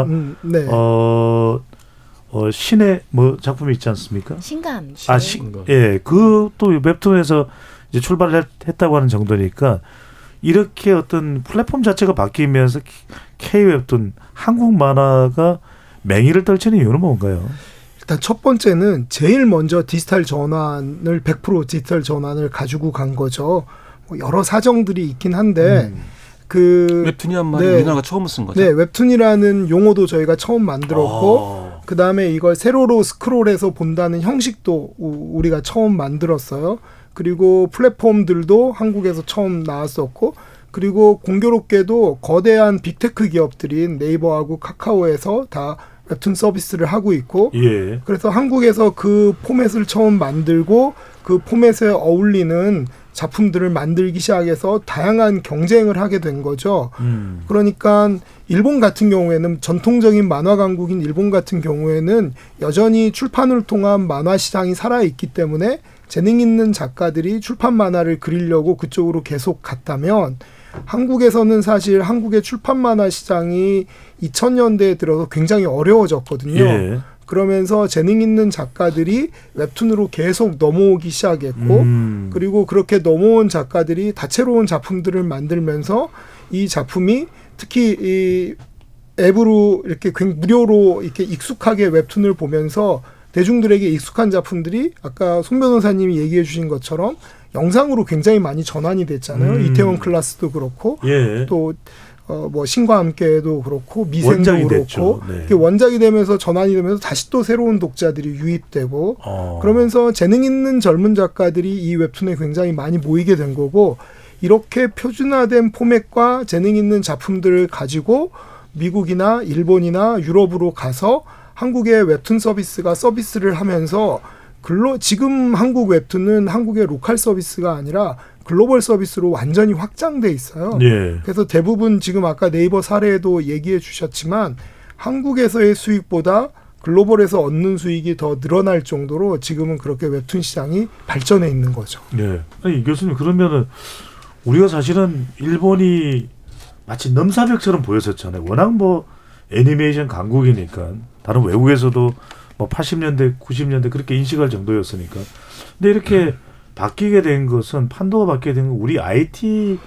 신의 뭐 작품이 있지 않습니까? 신감. 예, 그 또 웹툰에서 이제 출발을 했다고 하는 정도니까 이렇게 어떤 플랫폼 자체가 바뀌면서 K 웹툰 한국 만화가 맹위를 떨치는 이유는 뭔가요? 일단 첫 번째는 제일 먼저 디지털 전환을 100% 디지털 전환을 가지고 간 거죠. 뭐 여러 사정들이 있긴 한데 그 웹툰이란 말이 우리나라가 처음 쓴 거죠. 네, 웹툰이라는 용어도 저희가 처음 만들었고 그 다음에 이걸 세로로 스크롤해서 본다는 형식도 우리가 처음 만들었어요. 그리고 플랫폼들도 한국에서 처음 나왔었고 그리고 공교롭게도 거대한 빅테크 기업들인 네이버하고 카카오에서 다 웹툰 서비스를 하고 있고 그래서 한국에서 그 포맷을 처음 만들고 그 포맷에 어울리는 작품들을 만들기 시작해서 다양한 경쟁을 하게 된 거죠. 그러니까 일본 같은 경우에는 전통적인 만화 강국인 일본 같은 경우에는 여전히 출판을 통한 만화 시장이 살아있기 때문에 재능 있는 작가들이 출판 만화를 그리려고 그쪽으로 계속 갔다면 한국에서는 사실 한국의 출판 만화 시장이 2000년대에 들어서 굉장히 어려워졌거든요. 그러면서 재능 있는 작가들이 웹툰으로 계속 넘어오기 시작했고 그리고 그렇게 넘어온 작가들이 다채로운 작품들을 만들면서 이 작품이 특히 이 앱으로 이렇게 무료로 이렇게 익숙하게 웹툰을 보면서 대중들에게 익숙한 작품들이 아까 손 변호사님이 얘기해 주신 것처럼 영상으로 굉장히 많이 전환이 됐잖아요. 이태원 클라스도 그렇고 예. 또 뭐 신과 함께도 그렇고 미생도 원작이 그렇고 됐죠. 네. 이게 원작이 되면서 전환이 되면서 다시 또 새로운 독자들이 유입되고 그러면서 재능 있는 젊은 작가들이 이 웹툰에 굉장히 많이 모이게 된 거고 이렇게 표준화된 포맷과 재능 있는 작품들을 가지고 미국이나 일본이나 유럽으로 가서 한국의 웹툰 서비스가 서비스를 하면서 지금 한국 웹툰은 한국의 로컬 서비스가 아니라 글로벌 서비스로 완전히 확장돼 있어요. 예. 그래서 대부분 지금 아까 네이버 사례에도 얘기해 주셨지만 한국에서의 수익보다 글로벌에서 얻는 수익이 더 늘어날 정도로 지금은 그렇게 웹툰 시장이 발전해 있는 거죠. 예. 아니, 교수님 그러면은 우리가 사실은 일본이 마치 넘사벽처럼 보였었잖아요. 워낙 뭐 애니메이션 강국이니까 다른 외국에서도 뭐 80년대, 90년대 그렇게 인식할 정도였으니까. 근데 이렇게 바뀌게 된 것은 판도가 바뀌게 된 건 우리 IT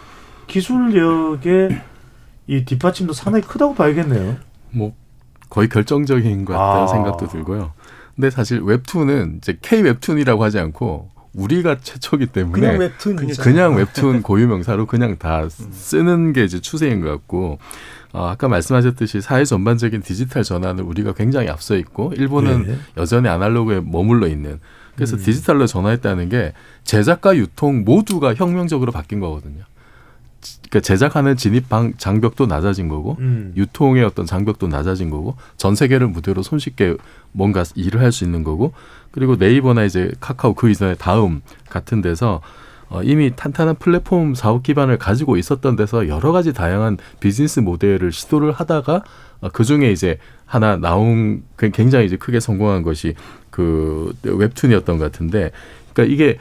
기술력의 이 뒷받침도 상당히 크다고 봐야겠네요. 뭐 거의 결정적인 것 같다는 생각도 들고요. 근데 사실 웹툰은 이제 K 웹툰이라고 하지 않고 우리가 최초기 때문에 그냥 웹툰이죠. 그냥 웹툰 고유명사로 그냥 다 쓰는 게 이제 추세인 것 같고 아까 말씀하셨듯이 사회 전반적인 디지털 전환을 우리가 굉장히 앞서 있고 일본은 네. 여전히 아날로그에 머물러 있는 그래서 디지털로 전환했다는 게 제작과 유통 모두가 혁명적으로 바뀐 거거든요. 그러니까 제작하는 진입 장벽도 낮아진 거고 유통의 어떤 장벽도 낮아진 거고 전 세계를 무대로 손쉽게 뭔가 일을 할 수 있는 거고 그리고 네이버나 이제 카카오 그 이전에 다음 같은 데서 이미 탄탄한 플랫폼 사업 기반을 가지고 있었던 데서 여러 가지 다양한 비즈니스 모델을 시도를 하다가 그중에 이제 하나 나온 굉장히 이제 크게 성공한 것이 그 웹툰이었던 것 같은데 그러니까 이게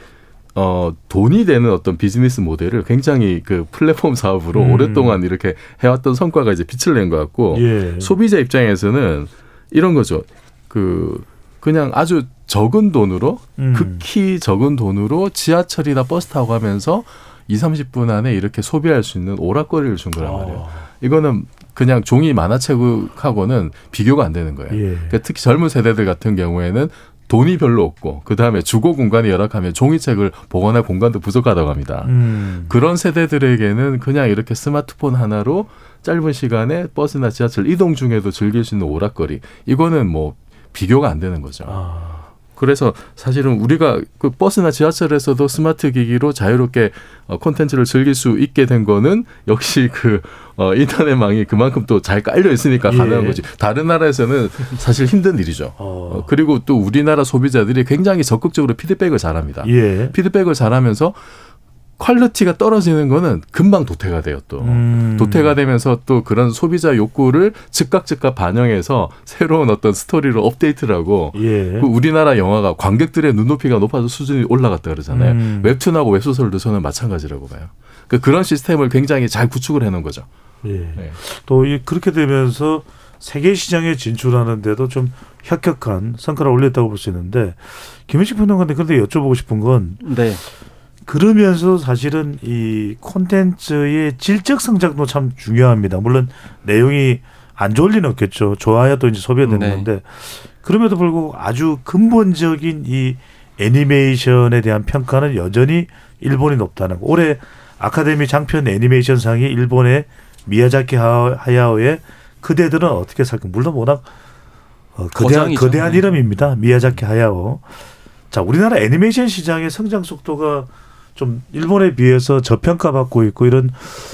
돈이 되는 어떤 비즈니스 모델을 굉장히 그 플랫폼 사업으로 오랫동안 이렇게 해왔던 성과가 이제 빛을 낸 것 같고 예. 소비자 입장에서는 이런 거죠. 그냥 아주 적은 돈으로 극히 적은 돈으로 지하철이나 버스 타고 가면서 20-30분 안에 이렇게 소비할 수 있는 오락거리를 준 거란 말이에요. 이거는 그냥 종이 만화책하고는 비교가 안 되는 거예요. 예. 그러니까 특히 젊은 세대들 같은 경우에는 돈이 별로 없고 그다음에 주거 공간이 열악하면 종이책을 보관할 공간도 부족하다고 합니다. 그런 세대들에게는 그냥 이렇게 스마트폰 하나로 짧은 시간에 버스나 지하철 이동 중에도 즐길 수 있는 오락거리 이거는 뭐 비교가 안 되는 거죠. 그래서 사실은 우리가 그 버스나 지하철에서도 스마트 기기로 자유롭게 콘텐츠를 즐길 수 있게 된 거는 역시 그 인터넷망이 그만큼 또 잘 깔려 있으니까 가능한 거지. 다른 나라에서는 사실 힘든 일이죠. 그리고 또 우리나라 소비자들이 굉장히 적극적으로 피드백을 잘합니다. 예. 피드백을 잘하면서 퀄리티가 떨어지는 거는 금방 도태가 돼요. 또 도태가 되면서 또 그런 소비자 욕구를 즉각 반영해서 새로운 어떤 스토리로 업데이트를 하고 예. 우리나라 영화가 관객들의 눈높이가 높아서 수준이 올라갔다 그러잖아요. 웹툰하고 웹소설도 저는 마찬가지라고 봐요. 그런 시스템을 굉장히 잘 구축을 해놓은 거죠. 예. 네. 또 그렇게 되면서 세계 시장에 진출하는데도 좀 혁혁한 성과를 올렸다고 볼 수 있는데 김현식 평론가님 그런데 여쭤보고 싶은 건 네. 그러면서 사실은 이 콘텐츠의 질적 성장도 참 중요합니다. 물론 내용이 안 좋을 리는 없겠죠. 좋아야 또 이제 소비가 되는 건데 그럼에도 불구하고 아주 근본적인 이 애니메이션에 대한 평가는 여전히 일본이 높다는 거. 올해 아카데미 장편 애니메이션상이 일본의 미야자키 하야오의 그대들은 어떻게 살까? 물론 워낙 거대한 이름입니다. 미야자키 하야오. 자, 우리나라 애니메이션 시장의 성장 속도가 좀 일본에 비해서 저평가받고 있고 이런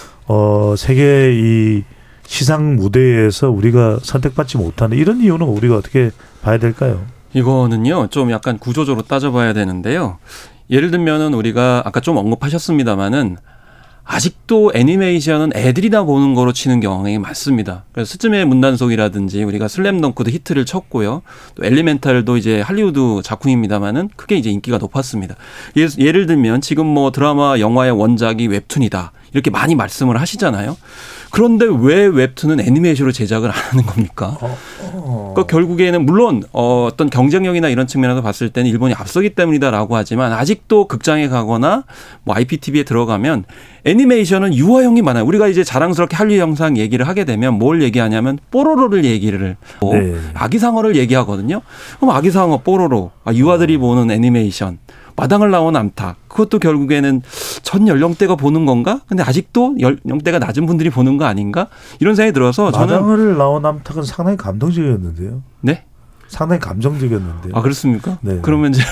세계 이 시상 무대에서 우리가 선택받지 못하는 이런 이유는 우리가 어떻게 봐야 될까요? 이거는요 좀 약간 구조적으로 따져봐야 되는데요. 예를 들면은 우리가 아까 좀 언급하셨습니다마는 아직도 애니메이션은 애들이나 보는 거로 치는 경향이 많습니다. 그래서 스즈메의 문단속이라든지 우리가 슬램덩크도 히트를 쳤고요. 또 엘리멘탈도 이제 할리우드 작품입니다만은 크게 이제 인기가 높았습니다. 예를 들면 지금 뭐 드라마, 영화의 원작이 웹툰이다. 이렇게 많이 말씀을 하시잖아요. 그런데 왜 웹툰은 애니메이션으로 제작을 안 하는 겁니까? 그러니까 결국에는 물론 어떤 경쟁력이나 이런 측면에서 봤을 때는 일본이 앞서기 때문이다라고 하지만 아직도 극장에 가거나 뭐 IPTV에 들어가면 애니메이션은 유아용이 많아요. 우리가 이제 자랑스럽게 한류 영상 얘기를 하게 되면 뭘 얘기하냐면 뽀로로를 얘기를 하고 아기상어를 얘기하거든요. 그럼 아기상어, 뽀로로, 유아들이 보는 애니메이션. 마당을 나온 암탉. 그것도 결국에는 전 연령대가 보는 건가? 근데 아직도 연령대가 낮은 분들이 보는 거 아닌가? 이런 생각이 들어서 저는. 마당을 나온 암탉은 상당히 감동적이었는데요. 네? 상당히 감정적이었는데요. 아, 그렇습니까? 네. 그러면 이제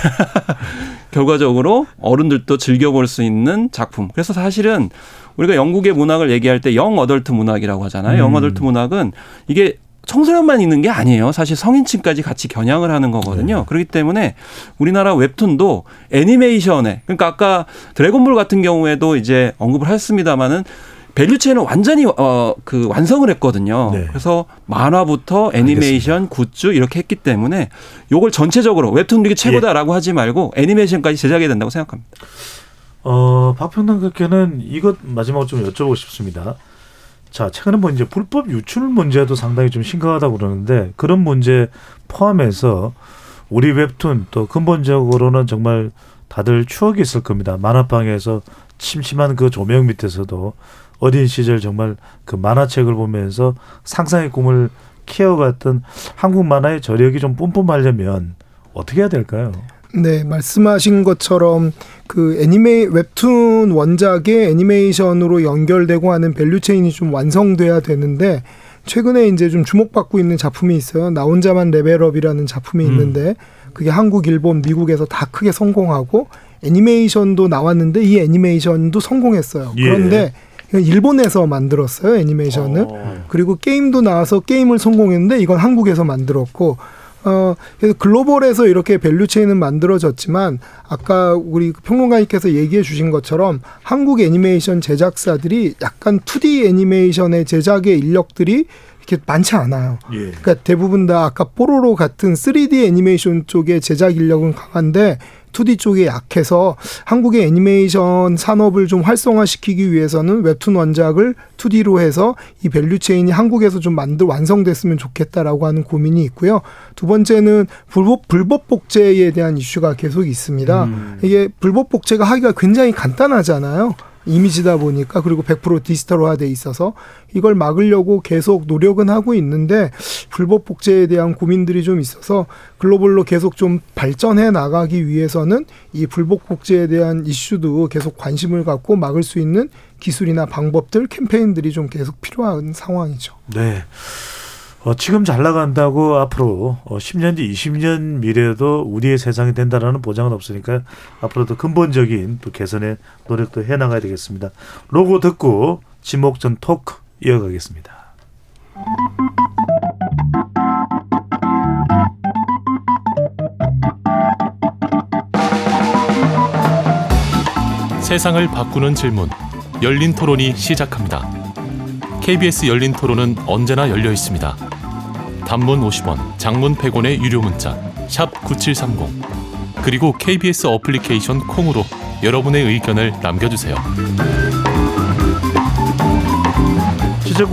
결과적으로 어른들도 즐겨볼 수 있는 작품. 그래서 사실은 우리가 영국의 문학을 얘기할 때 영 어덜트 문학이라고 하잖아요. 영 어덜트 문학은 이게 청소년만 있는 게 아니에요. 사실 성인층까지 같이 겨냥을 하는 거거든요. 네. 그렇기 때문에 우리나라 웹툰도 애니메이션에, 그러니까 아까 드래곤볼 같은 경우에도 이제 언급을 했습니다마는 밸류체인을 완전히 그 완성을 했거든요. 네. 그래서 만화부터 애니메이션, 알겠습니다. 굿즈 이렇게 했기 때문에 요걸 전체적으로 웹툰이 최고다라고 하지 말고 애니메이션까지 제작해야 된다고 생각합니다. 박평단 교수께는 이것 마지막으로 좀 여쭤보고 싶습니다. 자, 최근에 뭐 이제 불법 유출 문제도 상당히 좀 심각하다고 그러는데 그런 문제 포함해서 우리 웹툰 또 근본적으로는 정말 다들 추억이 있을 겁니다. 만화방에서 침침한 그 조명 밑에서도 어린 시절 정말 그 만화책을 보면서 상상의 꿈을 키워갔던 한국 만화의 저력이 좀 뿜뿜하려면 어떻게 해야 될까요? 네, 말씀하신 것처럼 그 웹툰 원작의 애니메이션으로 연결되고 하는 밸류체인이 좀 완성돼야 되는데 최근에 이제 좀 주목받고 있는 작품이 있어요. 나 혼자만 레벨업이라는 작품이 있는데 그게 한국, 일본, 미국에서 다 크게 성공하고 애니메이션도 나왔는데 이 애니메이션도 성공했어요. 그런데 일본에서 만들었어요, 애니메이션을. 그리고 게임도 나와서 게임을 성공했는데 이건 한국에서 만들었고 그래서 글로벌에서 이렇게 밸류체인은 만들어졌지만 아까 우리 평론가님께서 얘기해 주신 것처럼 한국 애니메이션 제작사들이 약간 2D 애니메이션의 제작의 인력들이 이렇게 많지 않아요. 그러니까 대부분 다 아까 뽀로로 같은 3D 애니메이션 쪽의 제작 인력은 강한데 2D 쪽에 약해서 한국의 애니메이션 산업을 좀 활성화시키기 위해서는 웹툰 원작을 2D로 해서 이 밸류체인이 한국에서 좀 완성됐으면 좋겠다라고 하는 고민이 있고요. 두 번째는 불법 복제에 대한 이슈가 계속 있습니다. 이게 불법 복제가 하기가 굉장히 간단하잖아요. 이미지다 보니까 그리고 100% 디지털화돼 있어서 이걸 막으려고 계속 노력은 하고 있는데 불법 복제에 대한 고민들이 좀 있어서 글로벌로 계속 좀 발전해 나가기 위해서는 이 불법 복제에 대한 이슈도 계속 관심을 갖고 막을 수 있는 기술이나 방법들, 캠페인들이 좀 계속 필요한 상황이죠. 네. 지금 잘 나간다고 앞으로 10년 뒤 20년 미래에도 우리의 세상이 된다는 보장은 없으니까 앞으로도 근본적인 또 개선의 노력도 해나가야 되겠습니다. 로고 듣고 지목전 토크 이어가겠습니다. 세상을 바꾸는 질문, 열린 토론이 시작합니다. KBS 열린 토론은 언제나 열려 있습니다. 단문 50원, 장문 100원의 유료 문자 샵 9730 그리고 KBS 어플리케이션 콩으로 여러분의 의견을 남겨주세요. 지적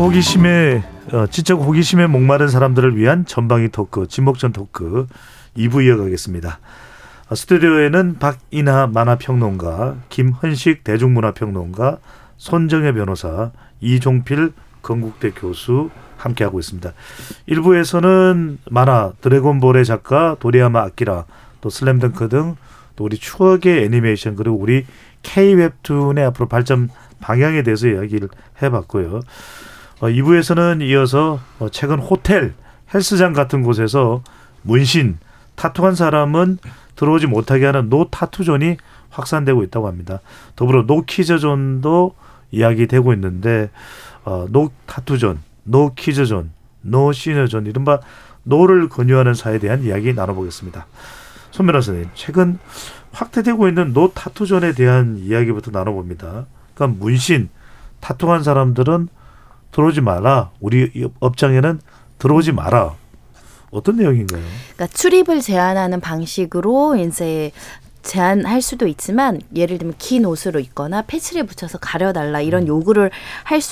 호기심에 목마른 사람들을 위한 전방위 토크, 진목전 토크 2부 이어가겠습니다. 스튜디오에는 박인하 만화평론가, 김헌식 대중문화평론가, 손정혜 변호사, 이종필 건국대 교수 함께하고 있습니다. 1부에서는 만화 드래곤볼의 작가 도리야마 아키라, 또 슬램덩크 등 또 우리 추억의 애니메이션 그리고 우리 K-웹툰의 앞으로 발전 방향에 대해서 이야기를 해봤고요. 2부에서는 이어서 최근 호텔, 헬스장 같은 곳에서 문신, 타투한 사람은 들어오지 못하게 하는 노 타투존이 확산되고 있다고 합니다. 더불어 노 키즈존도 이야기되고 있는데 노 타투존, 노 키즈존, 노 시니어존 이른바 노를 권유하는 사회에 대한 이야기 나눠보겠습니다. 손 변호사님, 최근 확대되고 있는 노 타투존에 대한 이야기부터 나눠봅니다. 그러니까 문신, 타투한 사람들은 들어오지 마라. 우리 업장에는 들어오지 마라. 어떤 내용인가요? 그러니까 출입을 제한하는 방식으로 이제 제한할 수도 있지만 예를 들면 긴 옷으로 입거나 패치를 붙여서 가려달라 이런 요구를 할 수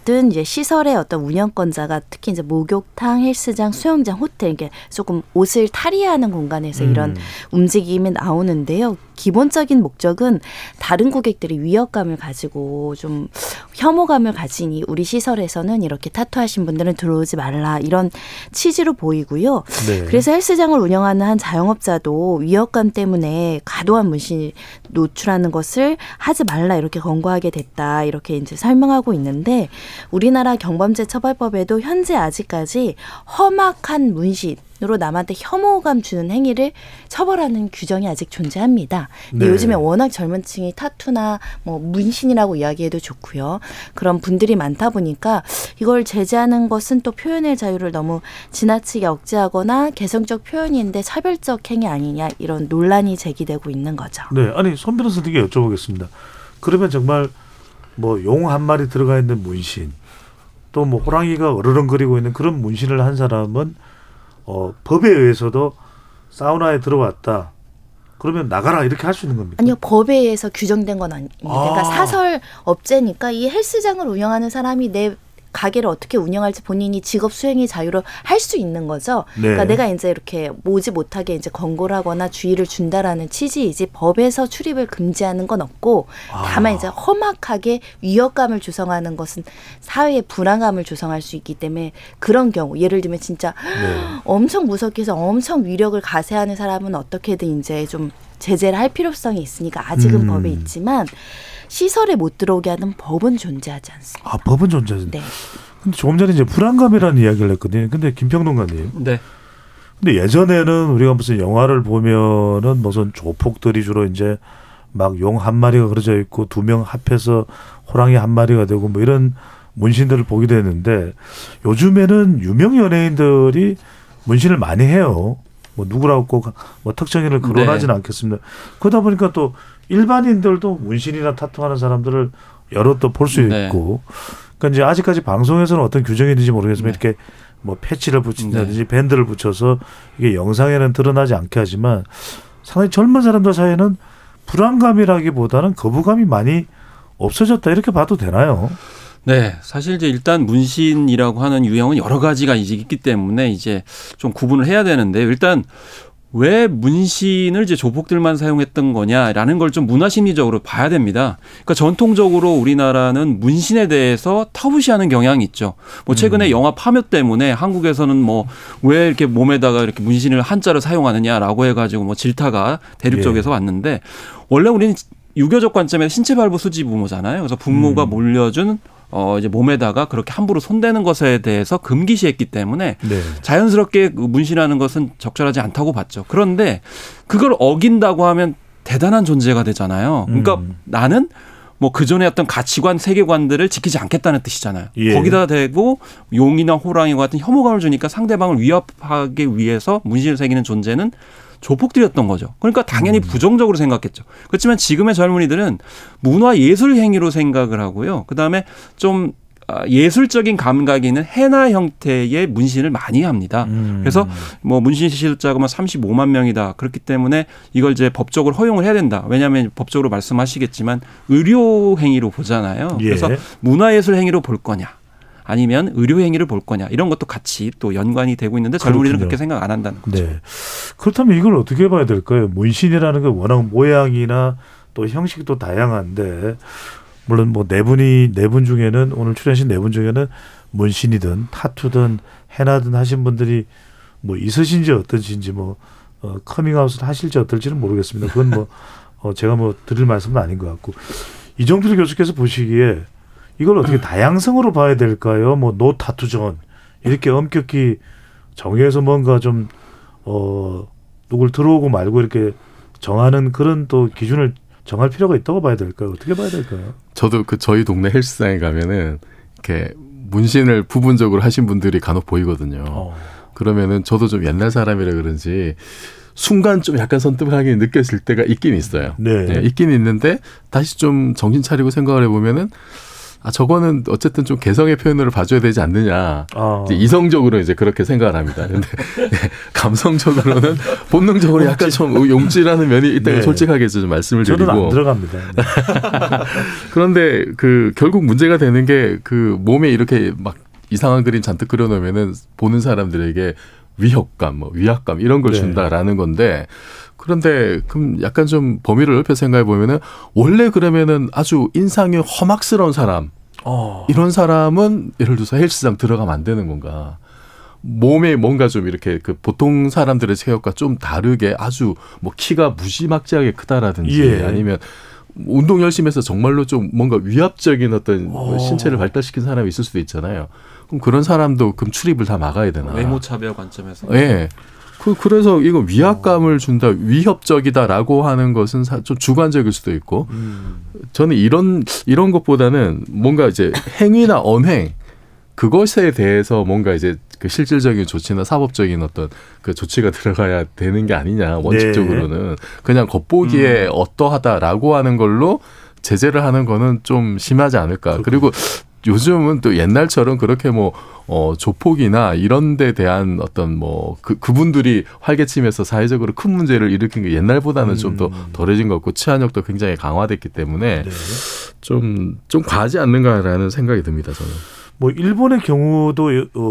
모든 이제 시설의 어떤 운영권자가 특히 이제 목욕탕, 헬스장, 수영장, 호텔 이게 조금 옷을 탈의하는 공간에서 이런 움직임이 나오는데요. 기본적인 목적은 다른 고객들이 위협감을 가지고 좀 혐오감을 가지니 우리 시설에서는 이렇게 타투하신 분들은 들어오지 말라 이런 취지로 보이고요. 네. 그래서 헬스장을 운영하는 한 자영업자도 위협감 때문에 과도한 문신 노출하는 것을 하지 말라 이렇게 권고하게 됐다 이렇게 이제 설명하고 있는데 우리나라 경범죄처벌법에도 현재 아직까지 험악한 문신으로 남한테 혐오감 주는 행위를 처벌하는 규정이 아직 존재합니다. 근데 네. 요즘에 워낙 젊은 층이 타투나 뭐 문신이라고 이야기해도 좋고요. 그런 분들이 많다 보니까 이걸 제재하는 것은 또 표현의 자유를 너무 지나치게 억제하거나 개성적 표현인데 차별적 행위 아니냐 이런 논란이 제기되고 있는 거죠. 네, 아니 손 변호사님께 여쭤보겠습니다. 그러면 정말 뭐 용 한 마리 들어가 있는 문신 또 뭐 호랑이가 어르렁거리고 있는 그런 문신을 한 사람은 법에 의해서도 사우나에 들어왔다. 그러면 나가라 이렇게 할 수 있는 겁니까? 아니요. 법에 의해서 규정된 건 아닙니다. 그러니까 사설업체니까 이 헬스장을 운영하는 사람이 내 가게를 어떻게 운영할지 본인이 직업 수행의 자유로 할 수 있는 거죠. 네. 그러니까 내가 이제 이렇게 모지 못하게 이제 권고를 하거나 주의를 준다라는 취지이지 법에서 출입을 금지하는 건 없고 다만 이제 험악하게 위협감을 조성하는 것은 사회에 불안감을 조성할 수 있기 때문에 그런 경우 예를 들면 진짜 엄청 무섭게 해서 엄청 위력을 가세하는 사람은 어떻게든 이제 좀 제재를 할 필요성이 있으니까 아직은 법에 있지만 시설에 못 들어오게 하는 법은 존재하지 않습니다. 아, 법은 존재하지. 네. 근데 조금 전에 이제 불안감이라는 이야기를 했거든요. 근데 김평론가님. 네. 근데 예전에는 우리가 무슨 영화를 보면은 무슨 조폭들이 주로 이제 막 용 한 마리가 그려져 있고 두 명 합해서 호랑이 한 마리가 되고 뭐 이런 문신들을 보기도 했는데 요즘에는 유명 연예인들이 문신을 많이 해요. 뭐 누구라고 꼭 뭐 특정인을 거론하지는 않겠습니다. 그러다 보니까 또 일반인들도 문신이나 타투하는 사람들을 여러 또 볼 수 있고, 그러니까 이제 아직까지 방송에서는 어떤 규정이 있는지 모르겠지만 이렇게 뭐 패치를 붙인다든지 밴드를 붙여서 이게 영상에는 드러나지 않게 하지만 상당히 젊은 사람들 사이에는 불안감이라기보다는 거부감이 많이 없어졌다 이렇게 봐도 되나요? 네, 사실 이제 일단 문신이라고 하는 유형은 여러 가지가 이제 있기 때문에 이제 좀 구분을 해야 되는데 일단 왜 문신을 이제 조폭들만 사용했던 거냐라는 걸 좀 문화심리적으로 봐야 됩니다. 그러니까 전통적으로 우리나라는 문신에 대해서 터부시하는 경향이 있죠. 뭐 최근에 영화 파묘 때문에 한국에서는 뭐 왜 이렇게 몸에다가 이렇게 문신을 한자를 사용하느냐라고 해가지고 뭐 질타가 대륙 쪽에서 왔는데 원래 우리는 유교적 관점에서 신체 발부 수지 부모잖아요. 그래서 부모가 물려준 이제 몸에다가 그렇게 함부로 손대는 것에 대해서 금기시했기 때문에 자연스럽게 문신하는 것은 적절하지 않다고 봤죠. 그런데 그걸 어긴다고 하면 대단한 존재가 되잖아요. 그러니까 나는 뭐 그전에 어떤 가치관, 세계관들을 지키지 않겠다는 뜻이잖아요. 거기다 대고 용이나 호랑이 같은 혐오감을 주니까 상대방을 위협하기 위해서 문신을 새기는 존재는 조폭들이었던 거죠. 그러니까 당연히 부정적으로 생각했죠. 그렇지만 지금의 젊은이들은 문화 예술 행위로 생각을 하고요. 그다음에 좀 예술적인 감각이 있는 해나 형태의 문신을 많이 합니다. 그래서 뭐 문신 시술자가 35만 명이다. 그렇기 때문에 이걸 이제 법적으로 허용을 해야 된다. 왜냐하면 법적으로 말씀하시겠지만 의료 행위로 보잖아요. 그래서 문화예술 행위로 볼 거냐. 아니면 의료 행위를 볼 거냐 이런 것도 같이 또 연관이 되고 있는데 젊은이들은 그렇게 생각 안 한다는 거죠. 네. 그렇다면 이걸 어떻게 봐야 될까요? 문신이라는 게 워낙 모양이나 또 형식도 다양한데 물론 뭐 네 분 중에는 오늘 출연하신 네 분 중에는 문신이든 타투든 해나든 하신 분들이 뭐 있으신지 어떠신지 뭐 커밍아웃을 하실지 어떨지는 모르겠습니다. 그건 뭐 제가 뭐 드릴 말씀은 아닌 것 같고 이정필 교수께서 보시기에 이걸 어떻게 다양성으로 봐야 될까요? 뭐 노 타투전 이렇게 엄격히 정해서 뭔가 좀 누굴 들어오고 말고 이렇게 정하는 그런 또 기준을 정할 필요가 있다고 봐야 될까요? 어떻게 봐야 될까요? 저도 저희 동네 헬스장에 가면은 이렇게 문신을 부분적으로 하신 분들이 간혹 보이거든요. 그러면은 저도 좀 옛날 사람이라 그런지 순간 좀 약간 선뜻하게 느껴질 때가 있긴 있어요. 네, 있긴 있는데 다시 좀 정신 차리고 생각을 해보면은 저거는 어쨌든 좀 개성의 표현으로 봐줘야 되지 않느냐. 이제 이성적으로 이제 그렇게 생각을 합니다. 근데 감성적으로는 본능적으로 약간 좀 용질하는 면이 있다고 솔직하게 좀 말씀을 드리고. 저는 안 들어갑니다. 그런데 그 결국 문제가 되는 게 그 몸에 이렇게 막 이상한 그림 잔뜩 그려놓으면은 보는 사람들에게 위협감, 뭐 위압감 이런 걸 준다라는 건데 그런데 그럼 약간 좀 범위를 넓혀 생각해 보면은 원래 그러면은 아주 인상이 험악스러운 사람 이런 사람은 예를 들어서 헬스장 들어가면 안 되는 건가? 몸에 뭔가 좀 이렇게 그 보통 사람들의 체격과 좀 다르게 아주 뭐 키가 무지막지하게 크다라든지 아니면 운동 열심히 해서 정말로 좀 뭔가 위압적인 어떤 신체를 발달시킨 사람이 있을 수도 있잖아요. 그럼 그런 사람도 그럼 출입을 다 막아야 되나? 외모 차별 관점에서. 네. 그래서 이거 위압감을 준다, 위협적이다라고 하는 것은 좀 주관적일 수도 있고, 저는 이런 것보다는 뭔가 이제 행위나 언행 그것에 대해서 뭔가 이제 그 실질적인 조치나 사법적인 어떤 그 조치가 들어가야 되는 게 아니냐 원칙적으로는 그냥 겉보기에 어떠하다라고 하는 걸로 제재를 하는 거는 좀 심하지 않을까. 그리고 요즘은 또 옛날처럼 그렇게 뭐 조폭이나 이런 데 대한 어떤 뭐 그분들이 활개치면서 사회적으로 큰 문제를 일으킨 게 옛날보다는 좀 더 덜해진 것 같고 치안력도 굉장히 강화됐기 때문에 좀 과하지 않는가라는 생각이 듭니다. 저는. 뭐 일본의 경우도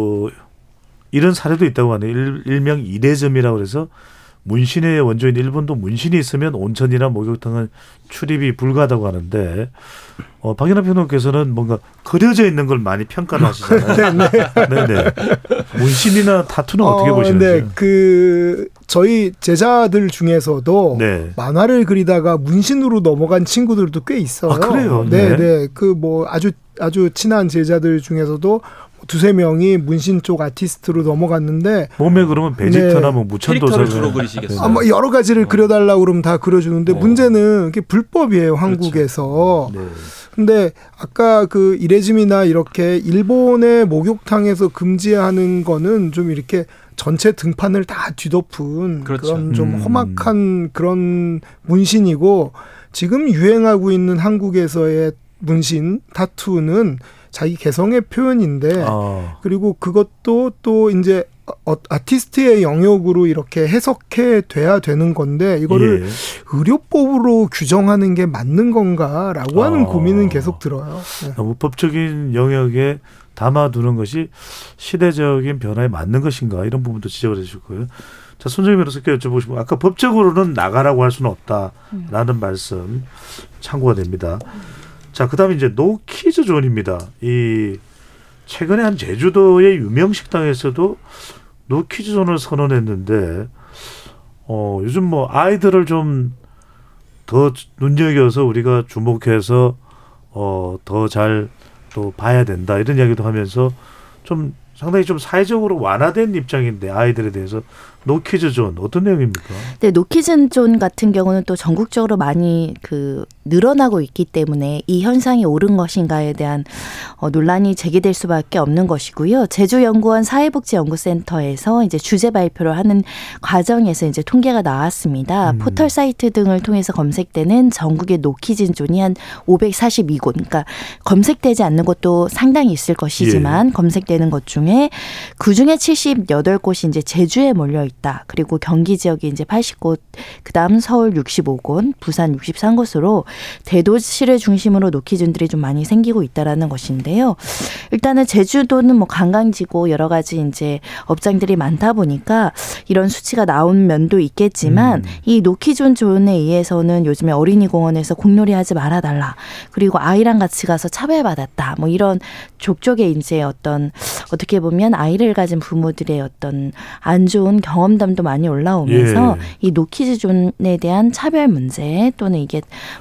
이런 사례도 있다고 하네요. 일명 이대점이라고 해서 문신의 원조인 일본도 문신이 있으면 온천이나 목욕탕은 출입이 불가하다고 하는데 박연아 평론가께서는 뭔가 그려져 있는 걸 많이 평가를 하시잖아요. 네네. 문신이나 타투는 어떻게 보시는지. 네, 그 저희 제자들 중에서도 만화를 그리다가 문신으로 넘어간 친구들도 꽤 있어요. 아, 그래요? 네. 그 뭐 아주 친한 제자들 중에서도 두세 명이 문신 쪽 아티스트로 넘어갔는데 몸에 그러면 베지터나 뭐 무천도사를 캐릭터를 주로 그리시겠어요? 뭐 여러 가지를 그려달라고 그러면 다 그려주는데 문제는 그게 불법이에요, 한국에서. 그렇죠. 근데 아까 그 이레즘이나 이렇게 일본의 목욕탕에서 금지하는 거는 좀 이렇게 전체 등판을 다 뒤덮은 그런 좀 험악한 그런 문신이고 지금 유행하고 있는 한국에서의 문신, 타투는 자기 개성의 표현인데 그리고 그것도 또 이제 아티스트의 영역으로 이렇게 해석해 돼야 되는 건데 이거를 의료법으로 규정하는 게 맞는 건가라고 하는 고민은 계속 들어요. 너무 법적인 영역에 담아두는 것이 시대적인 변화에 맞는 것인가 이런 부분도 지적을 해주고요. 자, 손정희 변호사께 여쭤보고 싶은 아까 법적으로는 나가라고 할 수는 없다라는 말씀 참고가 됩니다. 자, 그다음에 이제 노키즈 존입니다. 이 최근에 한 제주도의 유명 식당에서도 노키즈 존을 선언했는데 요즘 뭐 아이들을 좀 더 눈여겨서 우리가 주목해서 더 잘 또 봐야 된다 이런 이야기도 하면서 좀 상당히 좀 사회적으로 완화된 입장인데 아이들에 대해서 노키즈 존 어떤 내용입니까? 네, 노키즈 존 같은 경우는 또 전국적으로 많이 늘어나고 있기 때문에 이 현상이 옳은 것인가에 대한 논란이 제기될 수밖에 없는 것이고요. 제주연구원 사회복지연구센터에서 이제 주제 발표를 하는 과정에서 이제 통계가 나왔습니다. 포털 사이트 등을 통해서 검색되는 전국의 노키즈 존이 한 542곳. 그러니까 검색되지 않는 곳도 상당히 있을 것이지만 검색되는 것 중에 그중에 78곳이 이제 제주에 몰려 있다. 그리고 경기 지역이 이제 80곳, 그다음 서울 65곳, 부산 63곳으로 대도시를 중심으로 노키존들이 좀 많이 생기고 있다라는 것인데요. 일단은 제주도는 뭐 관광지고 여러 가지 이제 업장들이 많다 보니까 이런 수치가 나온 면도 있겠지만 이 노키존 존에 의해서는 요즘에 어린이 공원에서 공놀이 하지 말아달라. 그리고 아이랑 같이 가서 차별받았다. 뭐 이런 족족의 이제 어떻게 보면 아이를 가진 부모들의 어떤 안 좋은 경험담도 많이 올라오면서 이 노키즈 존에 대한 차별 문제 또는 이게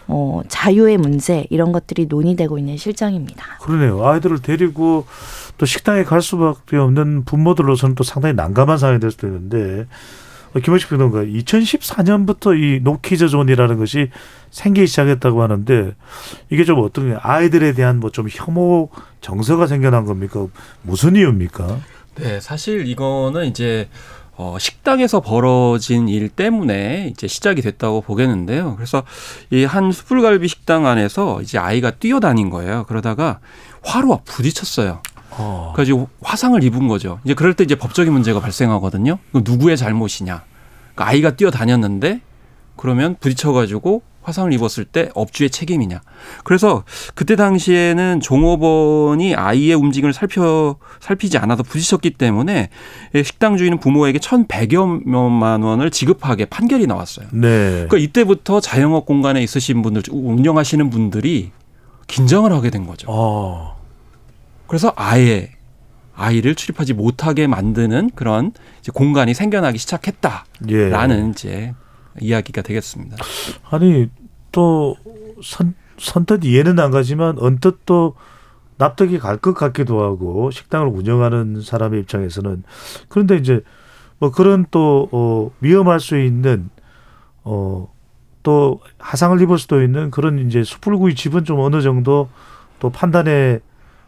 자유의 문제 이런 것들이 논의되고 있는 실정입니다. 그러네요. 아이들을 데리고 또 식당에 갈 수밖에 없는 부모들로서는 또 상당히 난감한 상황이 될 수도 있는데 김원식 평론가 2014년부터 이 노키즈 존이라는 것이 생기기 시작했다고 하는데 이게 좀 어떤 아이들에 대한 뭐 좀 혐오 정서가 생겨난 겁니까? 무슨 이유입니까? 네, 사실 이거는 이제 식당에서 벌어진 일 때문에 이제 시작이 됐다고 보겠는데요. 그래서 이 한 숯불갈비 식당 안에서 이제 아이가 뛰어다닌 거예요. 그러다가 화로와 부딪혔어요. 그래서 화상을 입은 거죠. 이제 그럴 때 이제 법적인 문제가 발생하거든요. 누구의 잘못이냐? 그러니까 아이가 뛰어다녔는데 그러면 부딪혀가지고 화상을 입었을 때 업주의 책임이냐. 그래서 그때 당시에는 종업원이 아이의 움직임을 살피지 않아도 부딪혔기 때문에 식당 주인은 부모에게 1,100여만 원을 지급하게 판결이 나왔어요. 네. 그러니까 이때부터 자영업 공간에 있으신 분들, 운영하시는 분들이 긴장을 하게 된 거죠. 그래서 아예 아이를 출입하지 못하게 만드는 그런 이제 공간이 생겨나기 시작했다라는 이제 이야기가 되겠습니다. 아니 또 선뜻 이해는 안 가지만 언뜻 또 납득이 갈 것 같기도 하고 식당을 운영하는 사람의 입장에서는 그런데 이제 뭐 그런 또 위험할 수 있는 또 하상을 입을 수도 있는 그런 이제 숯불구이 집은 좀 어느 정도 또 판단에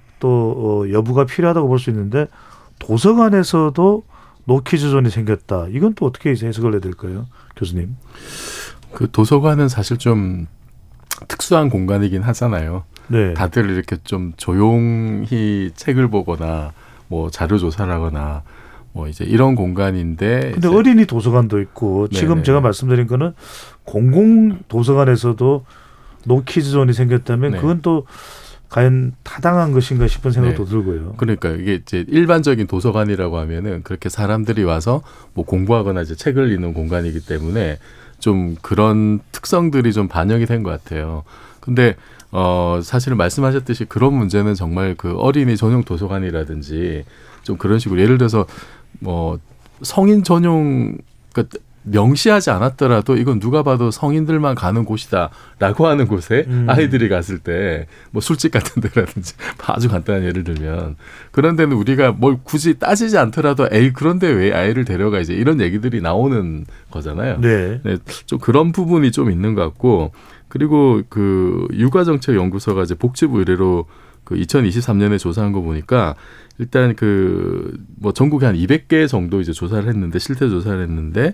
또 여부가 필요하다고 볼 수 있는데 도서관에서도 노키즈존이 생겼다. 이건 또 어떻게 해석을 해야 될까요, 교수님? 그 도서관은 사실 좀 특수한 공간이긴 하잖아요. 네. 다들 이렇게 좀 조용히 책을 보거나 뭐 자료 조사를 하거나 뭐 이제 이런 공간인데. 근데 어린이 도서관도 있고 지금 네네. 제가 말씀드린 거는 공공 도서관에서도 노키즈존이 생겼다면 네. 그건 또 과연 타당한 것인가 싶은 생각도 들고요. 그러니까 이게 이제 일반적인 도서관이라고 하면은 그렇게 사람들이 와서 뭐 공부하거나 이제 책을 읽는 공간이기 때문에 좀 그런 특성들이 좀 반영이 된 것 같아요. 근데 사실은 말씀하셨듯이 그런 문제는 정말 그 어린이 전용 도서관이라든지 좀 그런 식으로 예를 들어서 뭐 성인 전용 그러니까 명시하지 않았더라도 이건 누가 봐도 성인들만 가는 곳이다라고 하는 곳에 아이들이 갔을 때 뭐 술집 같은 데라든지 아주 간단한 예를 들면 그런 데는 우리가 뭘 굳이 따지지 않더라도 에이 그런데 왜 아이를 데려가 이제 이런 얘기들이 나오는 거잖아요. 네. 네, 좀 그런 부분이 좀 있는 것 같고 그리고 그 육아정책연구소가 이제 복지부 의뢰로 그 2023년에 조사한 거 보니까 일단 그 뭐 전국에 한 200개 정도 이제 조사를 했는데 실태 조사를 했는데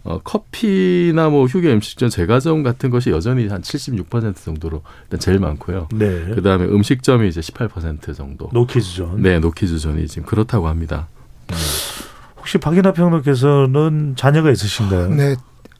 커피나 뭐 휴게 음식점 제과점 같은 것이 여전히 한 76% 정도로 일단 제일 많고요. 네. 그다음에 음식점이 이제 18% 정도. 노키즈존. 네, 노키즈존이 지금 그렇다고 합니다. 혹시 박인하 평론가께서는 자녀가 있으신가요? 네.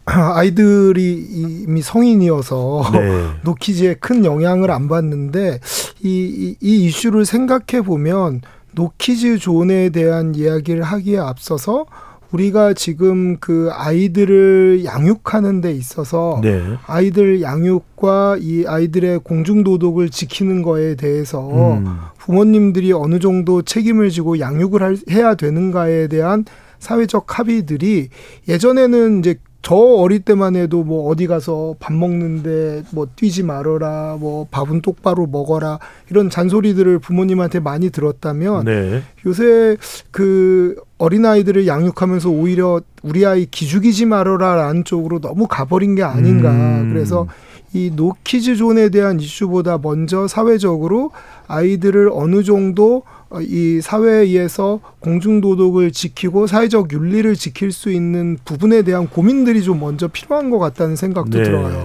아이들이 이미 성인이어서 네. 노키즈에 큰 영향을 안 받는데 이 이슈를 생각해 보면 노키즈 존에 대한 이야기를 하기에 앞서서 우리가 지금 그 아이들을 양육하는 데 있어서 네. 아이들 양육과 이 아이들의 공중도덕을 지키는 거에 대해서 부모님들이 어느 정도 책임을 지고 양육을 해야 되는가에 대한 사회적 합의들이 예전에는 이제 저 어릴 때만 해도 뭐 어디 가서 밥 먹는데 뭐 뛰지 말아라, 뭐 밥은 똑바로 먹어라 이런 잔소리들을 부모님한테 많이 들었다면 네. 요새 그 어린아이들을 양육하면서 오히려 우리 아이 기죽이지 말아라라는 쪽으로 너무 가버린 게 아닌가. 그래서 이 노키즈 존에 대한 이슈보다 먼저 사회적으로 아이들을 어느 정도 이 사회에서 공중도덕을 지키고 사회적 윤리를 지킬 수 있는 부분에 대한 고민들이 좀 먼저 필요한 것 같다는 생각도 네. 들어요.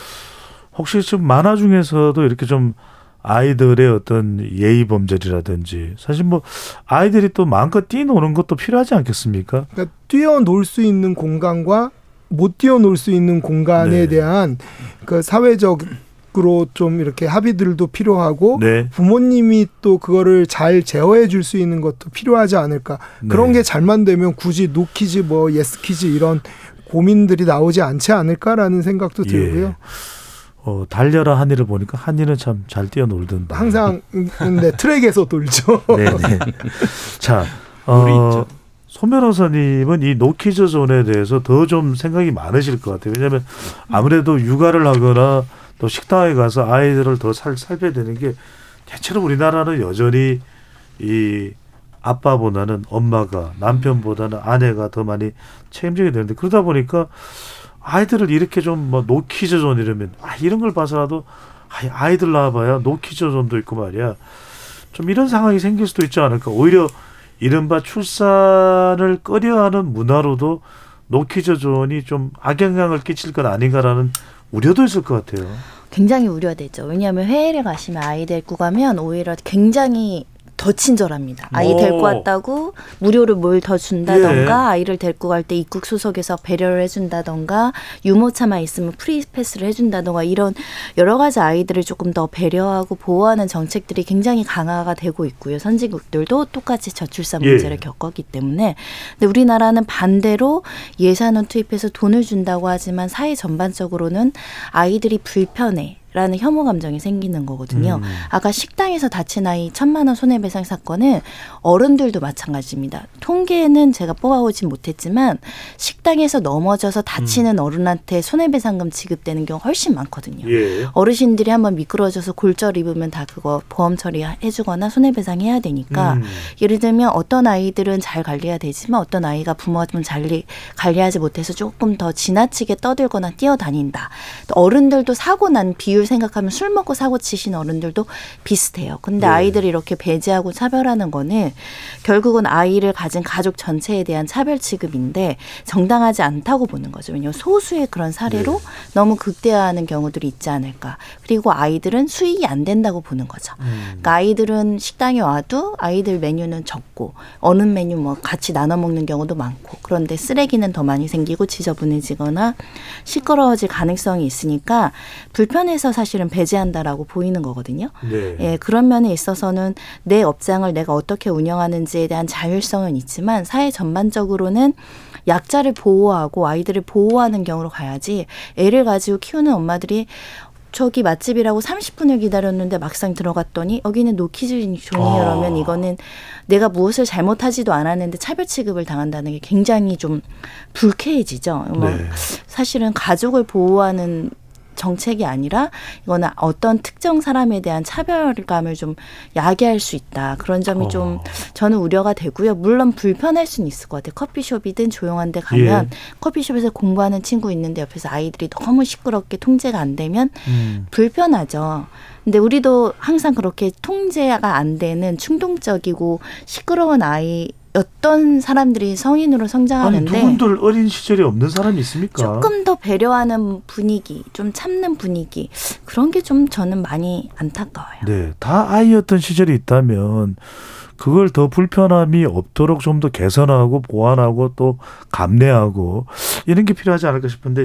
혹시 좀 만화 중에서도 이렇게 좀 아이들의 어떤 예의 범절이라든지 사실 뭐 아이들이 또 마음껏 뛰노는 것도 필요하지 않겠습니까? 그러니까 뛰어놀 수 있는 공간과 못 뛰어놀 수 있는 공간에 네. 대한 그 사회적으로 좀 이렇게 합의들도 필요하고 네. 부모님이 또 그거를 잘 제어해 줄 수 있는 것도 필요하지 않을까. 그런 네. 게 잘만 되면 굳이 노키즈 뭐 예스키즈 이런 고민들이 나오지 않지 않을까라는 생각도 들고요. 달려라 한이를 보니까 한이는 참 잘 뛰어놀던데. 항상 네, 트랙에서 돌죠. 네네. 자, 우리 있죠. 손 변호사님은 이 노키즈 존에 대해서 더 좀 생각이 많으실 것 같아요. 왜냐하면 아무래도 육아를 하거나 또 식당에 가서 아이들을 더 살펴야 되는 게 대체로 우리나라는 여전히 이 아빠보다는 엄마가 남편보다는 아내가 더 많이 책임지게 되는데 그러다 보니까 아이들을 이렇게 좀 뭐 노키즈 존 이러면 이런 걸 봐서라도 아이들 낳아봐야 노키즈 존도 있고 말이야. 좀 이런 상황이 생길 수도 있지 않을까. 오히려 이른바 출산을 꺼려하는 문화로도 노키즈 존이 좀 악영향을 끼칠 것 아닌가라는 우려도 있을 것 같아요. 굉장히 우려되죠. 왜냐하면 해외를 가시면 아이 데리고 가면 오히려 굉장히 더 친절합니다. 아이 데리고 왔다고 무료로 뭘 더 준다던가 아이를 데리고 갈 때 입국 수속에서 배려를 해준다던가 유모차만 있으면 프리패스를 해준다던가 이런 여러 가지 아이들을 조금 더 배려하고 보호하는 정책들이 굉장히 강화가 되고 있고요. 선진국들도 똑같이 저출산 문제를 겪었기 때문에. 근데 우리나라는 반대로 예산을 투입해서 돈을 준다고 하지만 사회 전반적으로는 아이들이 불편해. 라는 혐오 감정이 생기는 거거든요. 아까 식당에서 다친 아이 1,000만 원 손해배상 사건은 어른들도 마찬가지입니다. 통계는 제가 뽑아오진 못했지만 식당에서 넘어져서 다치는 어른한테 손해배상금 지급되는 경우 훨씬 많거든요. 어르신들이 한번 미끄러져서 골절 입으면 다 그거 보험 처리해주거나 손해배상해야 되니까 예를 들면 어떤 아이들은 잘 관리해야 되지만 어떤 아이가 부모가 좀 잘 관리하지 못해서 조금 더 지나치게 떠들거나 뛰어다닌다. 어른들도 사고 난 비율 생각하면 술 먹고 사고 치신 어른들도 비슷해요. 근데 아이들이 이렇게 배제하고 차별하는 거는 결국은 아이를 가진 가족 전체에 대한 차별 취급인데 정당하지 않다고 보는 거죠. 왜냐하면 소수의 그런 사례로 너무 극대화하는 경우들이 있지 않을까. 그리고 아이들은 수익이 안 된다고 보는 거죠. 그러니까 아이들은 식당에 와도 아이들 메뉴는 적고 어느 메뉴 뭐 같이 나눠 먹는 경우도 많고 그런데 쓰레기는 더 많이 생기고 지저분해지거나 시끄러워질 가능성이 있으니까 불편해서 사실은 배제한다라고 보이는 거거든요. 예, 그런 면에 있어서는 내 업장을 내가 어떻게 운영하는지에 대한 자율성은 있지만 사회 전반적으로는 약자를 보호하고 아이들을 보호하는 경우로 가야지 애를 가지고 키우는 엄마들이 저기 맛집이라고 30분을 기다렸는데 막상 들어갔더니 여기는 노키즈 존이요 그러면 이거는 내가 무엇을 잘못하지도 않았는데 차별 취급을 당한다는 게 굉장히 좀 불쾌해지죠. 사실은 가족을 보호하는 정책이 아니라 이거는 어떤 특정 사람에 대한 차별감을 좀 야기할 수 있다. 그런 점이 좀 저는 우려가 되고요. 물론 불편할 수는 있을 것 같아요. 커피숍이든 조용한 데 가면 커피숍에서 공부하는 친구 있는데 옆에서 아이들이 너무 시끄럽게 통제가 안 되면 불편하죠. 근데 우리도 항상 그렇게 통제가 안 되는 충동적이고 시끄러운 어떤 사람들이 성인으로 성장하는데 아니 누군들 어린 시절에 없는 사람이 있습니까? 조금 더 배려하는 분위기, 좀 참는 분위기 그런 게 좀 저는 많이 안타까워요. 네, 다 아이였던 시절이 있다면 그걸 더 불편함이 없도록 좀 더 개선하고 보완하고 또 감내하고 이런 게 필요하지 않을까 싶은데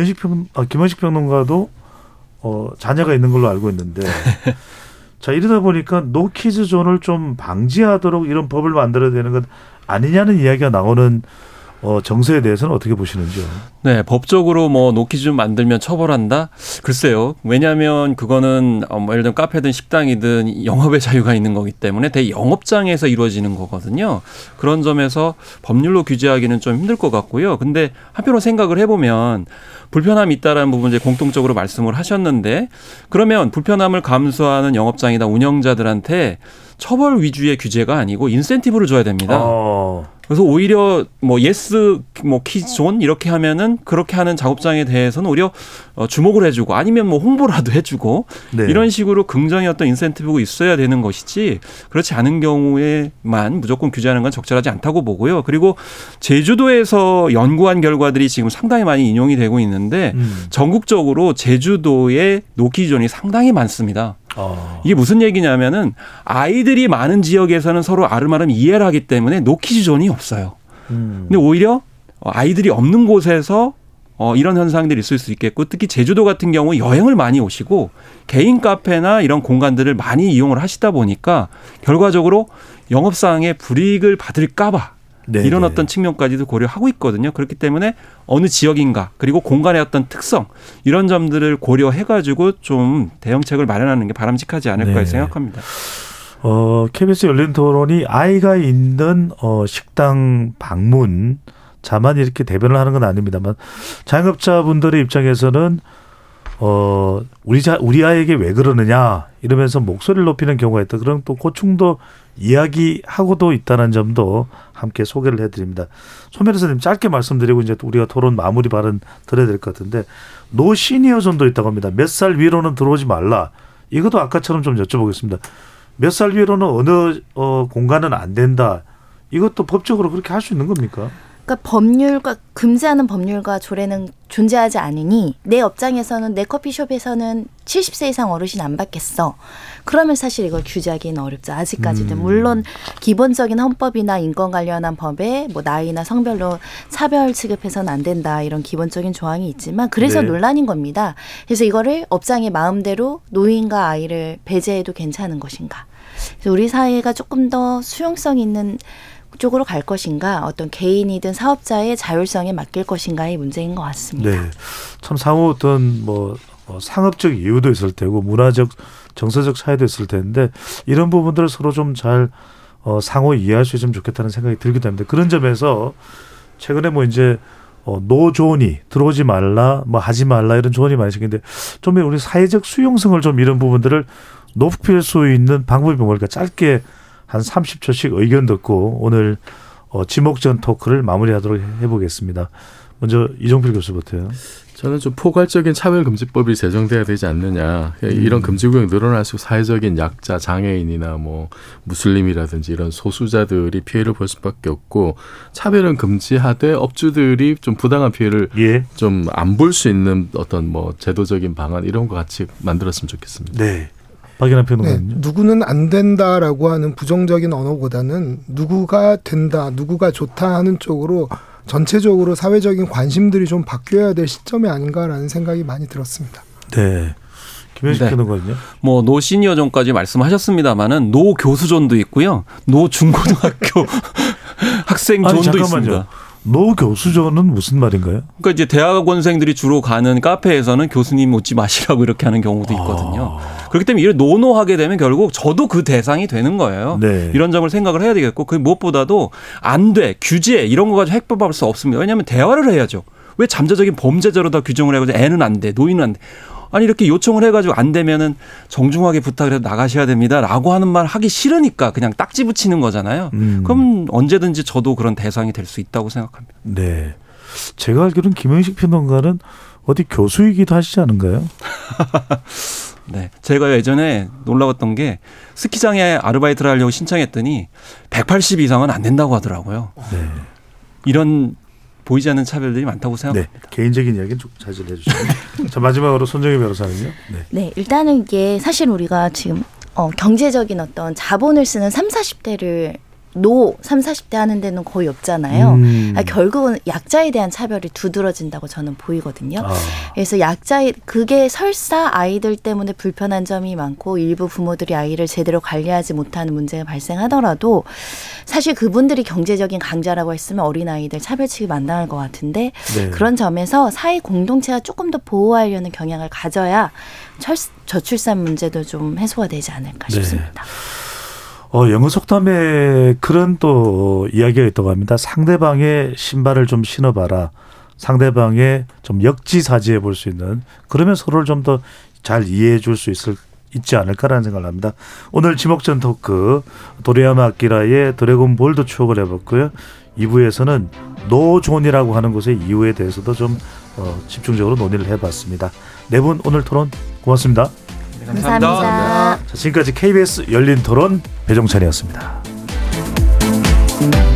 김원식 평론가도 자녀가 있는 걸로 알고 있는데 자, 이러다 보니까 노키즈 존을 좀 방지하도록 이런 법을 만들어야 되는 것 아니냐는 이야기가 나오는 정서에 대해서는 어떻게 보시는지요? 네, 법적으로 뭐 노키즈 존 만들면 처벌한다? 글쎄요. 왜냐하면 그거는 예를 들면 카페든 식당이든 영업의 자유가 있는 거기 때문에 대영업장에서 이루어지는 거거든요. 그런 점에서 법률로 규제하기는 좀 힘들 것 같고요. 근데 한편으로 생각을 해보면 불편함이 있다라는 부분 이제 공통적으로 말씀을 하셨는데 그러면 불편함을 감수하는 영업장이나 운영자들한테 처벌 위주의 규제가 아니고 인센티브를 줘야 됩니다. 그래서 오히려 뭐 예스 뭐 키존 이렇게 하면은 그렇게 하는 작업장에 대해서는 오히려 주목을 해주고 아니면 뭐 홍보라도 해주고 이런 식으로 긍정의 어떤 인센티브가 있어야 되는 것이지 그렇지 않은 경우에만 무조건 규제하는 건 적절하지 않다고 보고요. 그리고 제주도에서 연구한 결과들이 지금 상당히 많이 인용이 되고 있는데 전국적으로 제주도의 노키존이 상당히 많습니다. 이게 무슨 얘기냐면은 아이들이 많은 지역에서는 서로 아름아름 이해를 하기 때문에 노키즈 존이 없어요. 근데 오히려 아이들이 없는 곳에서 이런 현상들이 있을 수 있겠고 특히 제주도 같은 경우 여행을 많이 오시고 개인 카페나 이런 공간들을 많이 이용을 하시다 보니까 결과적으로 영업상의 불이익을 받을까 봐 이런 어떤 측면까지도 고려하고 있거든요. 그렇기 때문에 어느 지역인가 그리고 공간의 어떤 특성 이런 점들을 고려해가지고 좀 대응책을 마련하는 게 바람직하지 않을까 생각합니다. KBS 열린 토론이 아이가 있는 식당 방문 자만 이렇게 대변을 하는 건 아닙니다만 자영업자분들의 입장에서는 우리 아이에게 왜 그러느냐 이러면서 목소리를 높이는 경우가 있다. 그럼 또 고충도 이야기하고도 있다는 점도 함께 소개를 해드립니다. 손 변호사님 짧게 말씀드리고 이제 우리가 토론 마무리 발언 드려야 될 것 같은데 노 시니어 존도 있다고 합니다. 몇 살 위로는 들어오지 말라. 이것도 아까처럼 좀 여쭤보겠습니다. 몇 살 위로는 어느 공간은 안 된다. 이것도 법적으로 그렇게 할 수 있는 겁니까? 그러니까 법률과 금지하는 법률과 조례는 존재하지 않으니 내 업장에서는 내 커피숍에서는 70세 이상 어르신 안 받겠어. 그러면 사실 이걸 규제하기는 어렵죠. 아직까지는. 물론 기본적인 헌법이나 인권 관련한 법에 뭐 나이나 성별로 차별 취급해서는 안 된다. 이런 기본적인 조항이 있지만 그래서 논란인 겁니다. 그래서 이거를 업장의 마음대로 노인과 아이를 배제해도 괜찮은 것인가. 그래서 우리 사회가 조금 더 수용성 있는 쪽으로 갈 것인가, 어떤 개인이든 사업자의 자율성에 맡길 것인가의 문제인 것 같습니다. 네, 참 상호 어떤 상업적 이유도 있을 테고 문화적, 정서적 차이도 있을 텐데 이런 부분들을 서로 좀 잘 상호 이해할 수 있으면 좋겠다는 생각이 들기도 합니다. 그런 점에서 최근에 이제 노조니 들어오지 말라, 하지 말라 이런 조언이 많이 생기는데 좀 우리 사회적 수용성을 좀 이런 부분들을 높일 수 있는 방법이 뭘까? 짧게 한 30초씩 의견 듣고 오늘 지목전 토크를 마무리하도록 해보겠습니다. 먼저 이종필 교수부터요. 저는 좀 포괄적인 차별금지법이 제정돼야 되지 않느냐. 이런 금지구역이 늘어날수록 사회적인 약자, 장애인이나 무슬림이라든지 이런 소수자들이 피해를 볼 수밖에 없고, 차별은 금지하되 업주들이 좀 부당한 피해를 좀 안 볼 수 있는 어떤 제도적인 방안 이런 거 같이 만들었으면 좋겠습니다. 네. 박연아 평론가님요. 누구는 안 된다라고 하는 부정적인 언어보다는 누구가 된다, 누구가 좋다 하는 쪽으로 전체적으로 사회적인 관심들이 좀 바뀌어야 될 시점이 아닌가라는 생각이 많이 들었습니다. 네. 김현식 평론가는요. 노시니어존까지 말씀하셨습니다마는 노교수존도 있고요. 노중고등학교 학생존도 있습니다. 노교수존은 무슨 말인가요? 그러니까 이제 대학원생들이 주로 가는 카페에서는 교수님 오지 마시라고 이렇게 하는 경우도 있거든요. 그렇기 때문에 이를 노노하게 되면 결국 저도 그 대상이 되는 거예요. 네. 이런 점을 생각을 해야 되겠고, 그 무엇보다도 안 돼, 규제 이런 거 가지고 해법할 수 없습니다. 왜냐하면 대화를 해야죠. 왜 잠재적인 범죄자로 다 규정을 해가지고 애는 안 돼, 노인은 안 돼. 아니 이렇게 요청을 해가지고 안 되면은 정중하게 부탁을 해서 나가셔야 됩니다라고 하는 말 하기 싫으니까 그냥 딱지 붙이는 거잖아요. 그럼 언제든지 저도 그런 대상이 될 수 있다고 생각합니다. 네, 제가 알기로는 김현식 평론가는 어디 교수이기도 하시지 않은가요? 네, 제가 예전에 놀라웠던 게 스키장에 아르바이트를 하려고 신청했더니 180 이상은 안 된다고 하더라고요. 네. 이런 보이지 않는 차별들이 많다고 생각합니다. 네, 개인적인 이야기는 좀 자제해 주시고. 자, 마지막으로 손정희 변호사는요. 네, 일단은 이게 사실 우리가 지금 경제적인 어떤 자본을 쓰는 30, 40대를 30, 40대 하는 데는 거의 없잖아요. 결국은 약자에 대한 차별이 두드러진다고 저는 보이거든요. 그래서 그게 설사 아이들 때문에 불편한 점이 많고 일부 부모들이 아이를 제대로 관리하지 못하는 문제가 발생하더라도 사실 그분들이 경제적인 강자라고 했으면 어린아이들 차별 취급 안 당할 것 같은데 그런 점에서 사회 공동체가 조금 더 보호하려는 경향을 가져야 저출산 문제도 좀 해소가 되지 않을까 싶습니다. 영어 속담에 그런 또 이야기가 있다고 합니다. 상대방의 신발을 좀 신어봐라. 상대방의 좀 역지사지해 볼 수 있는, 그러면 서로를 좀 더 잘 이해해 줄 수 있지 않을까라는 생각을 합니다. 오늘 지목전 토크 도리야마 아키라의 드래곤볼도 추억을 해봤고요. 2부에서는 노존이라고 하는 것의 이유에 대해서도 좀 집중적으로 논의를 해봤습니다. 네 분 오늘 토론 고맙습니다. 감사합니다. 자, 지금까지 KBS 열린 토론 배종찬이었습니다.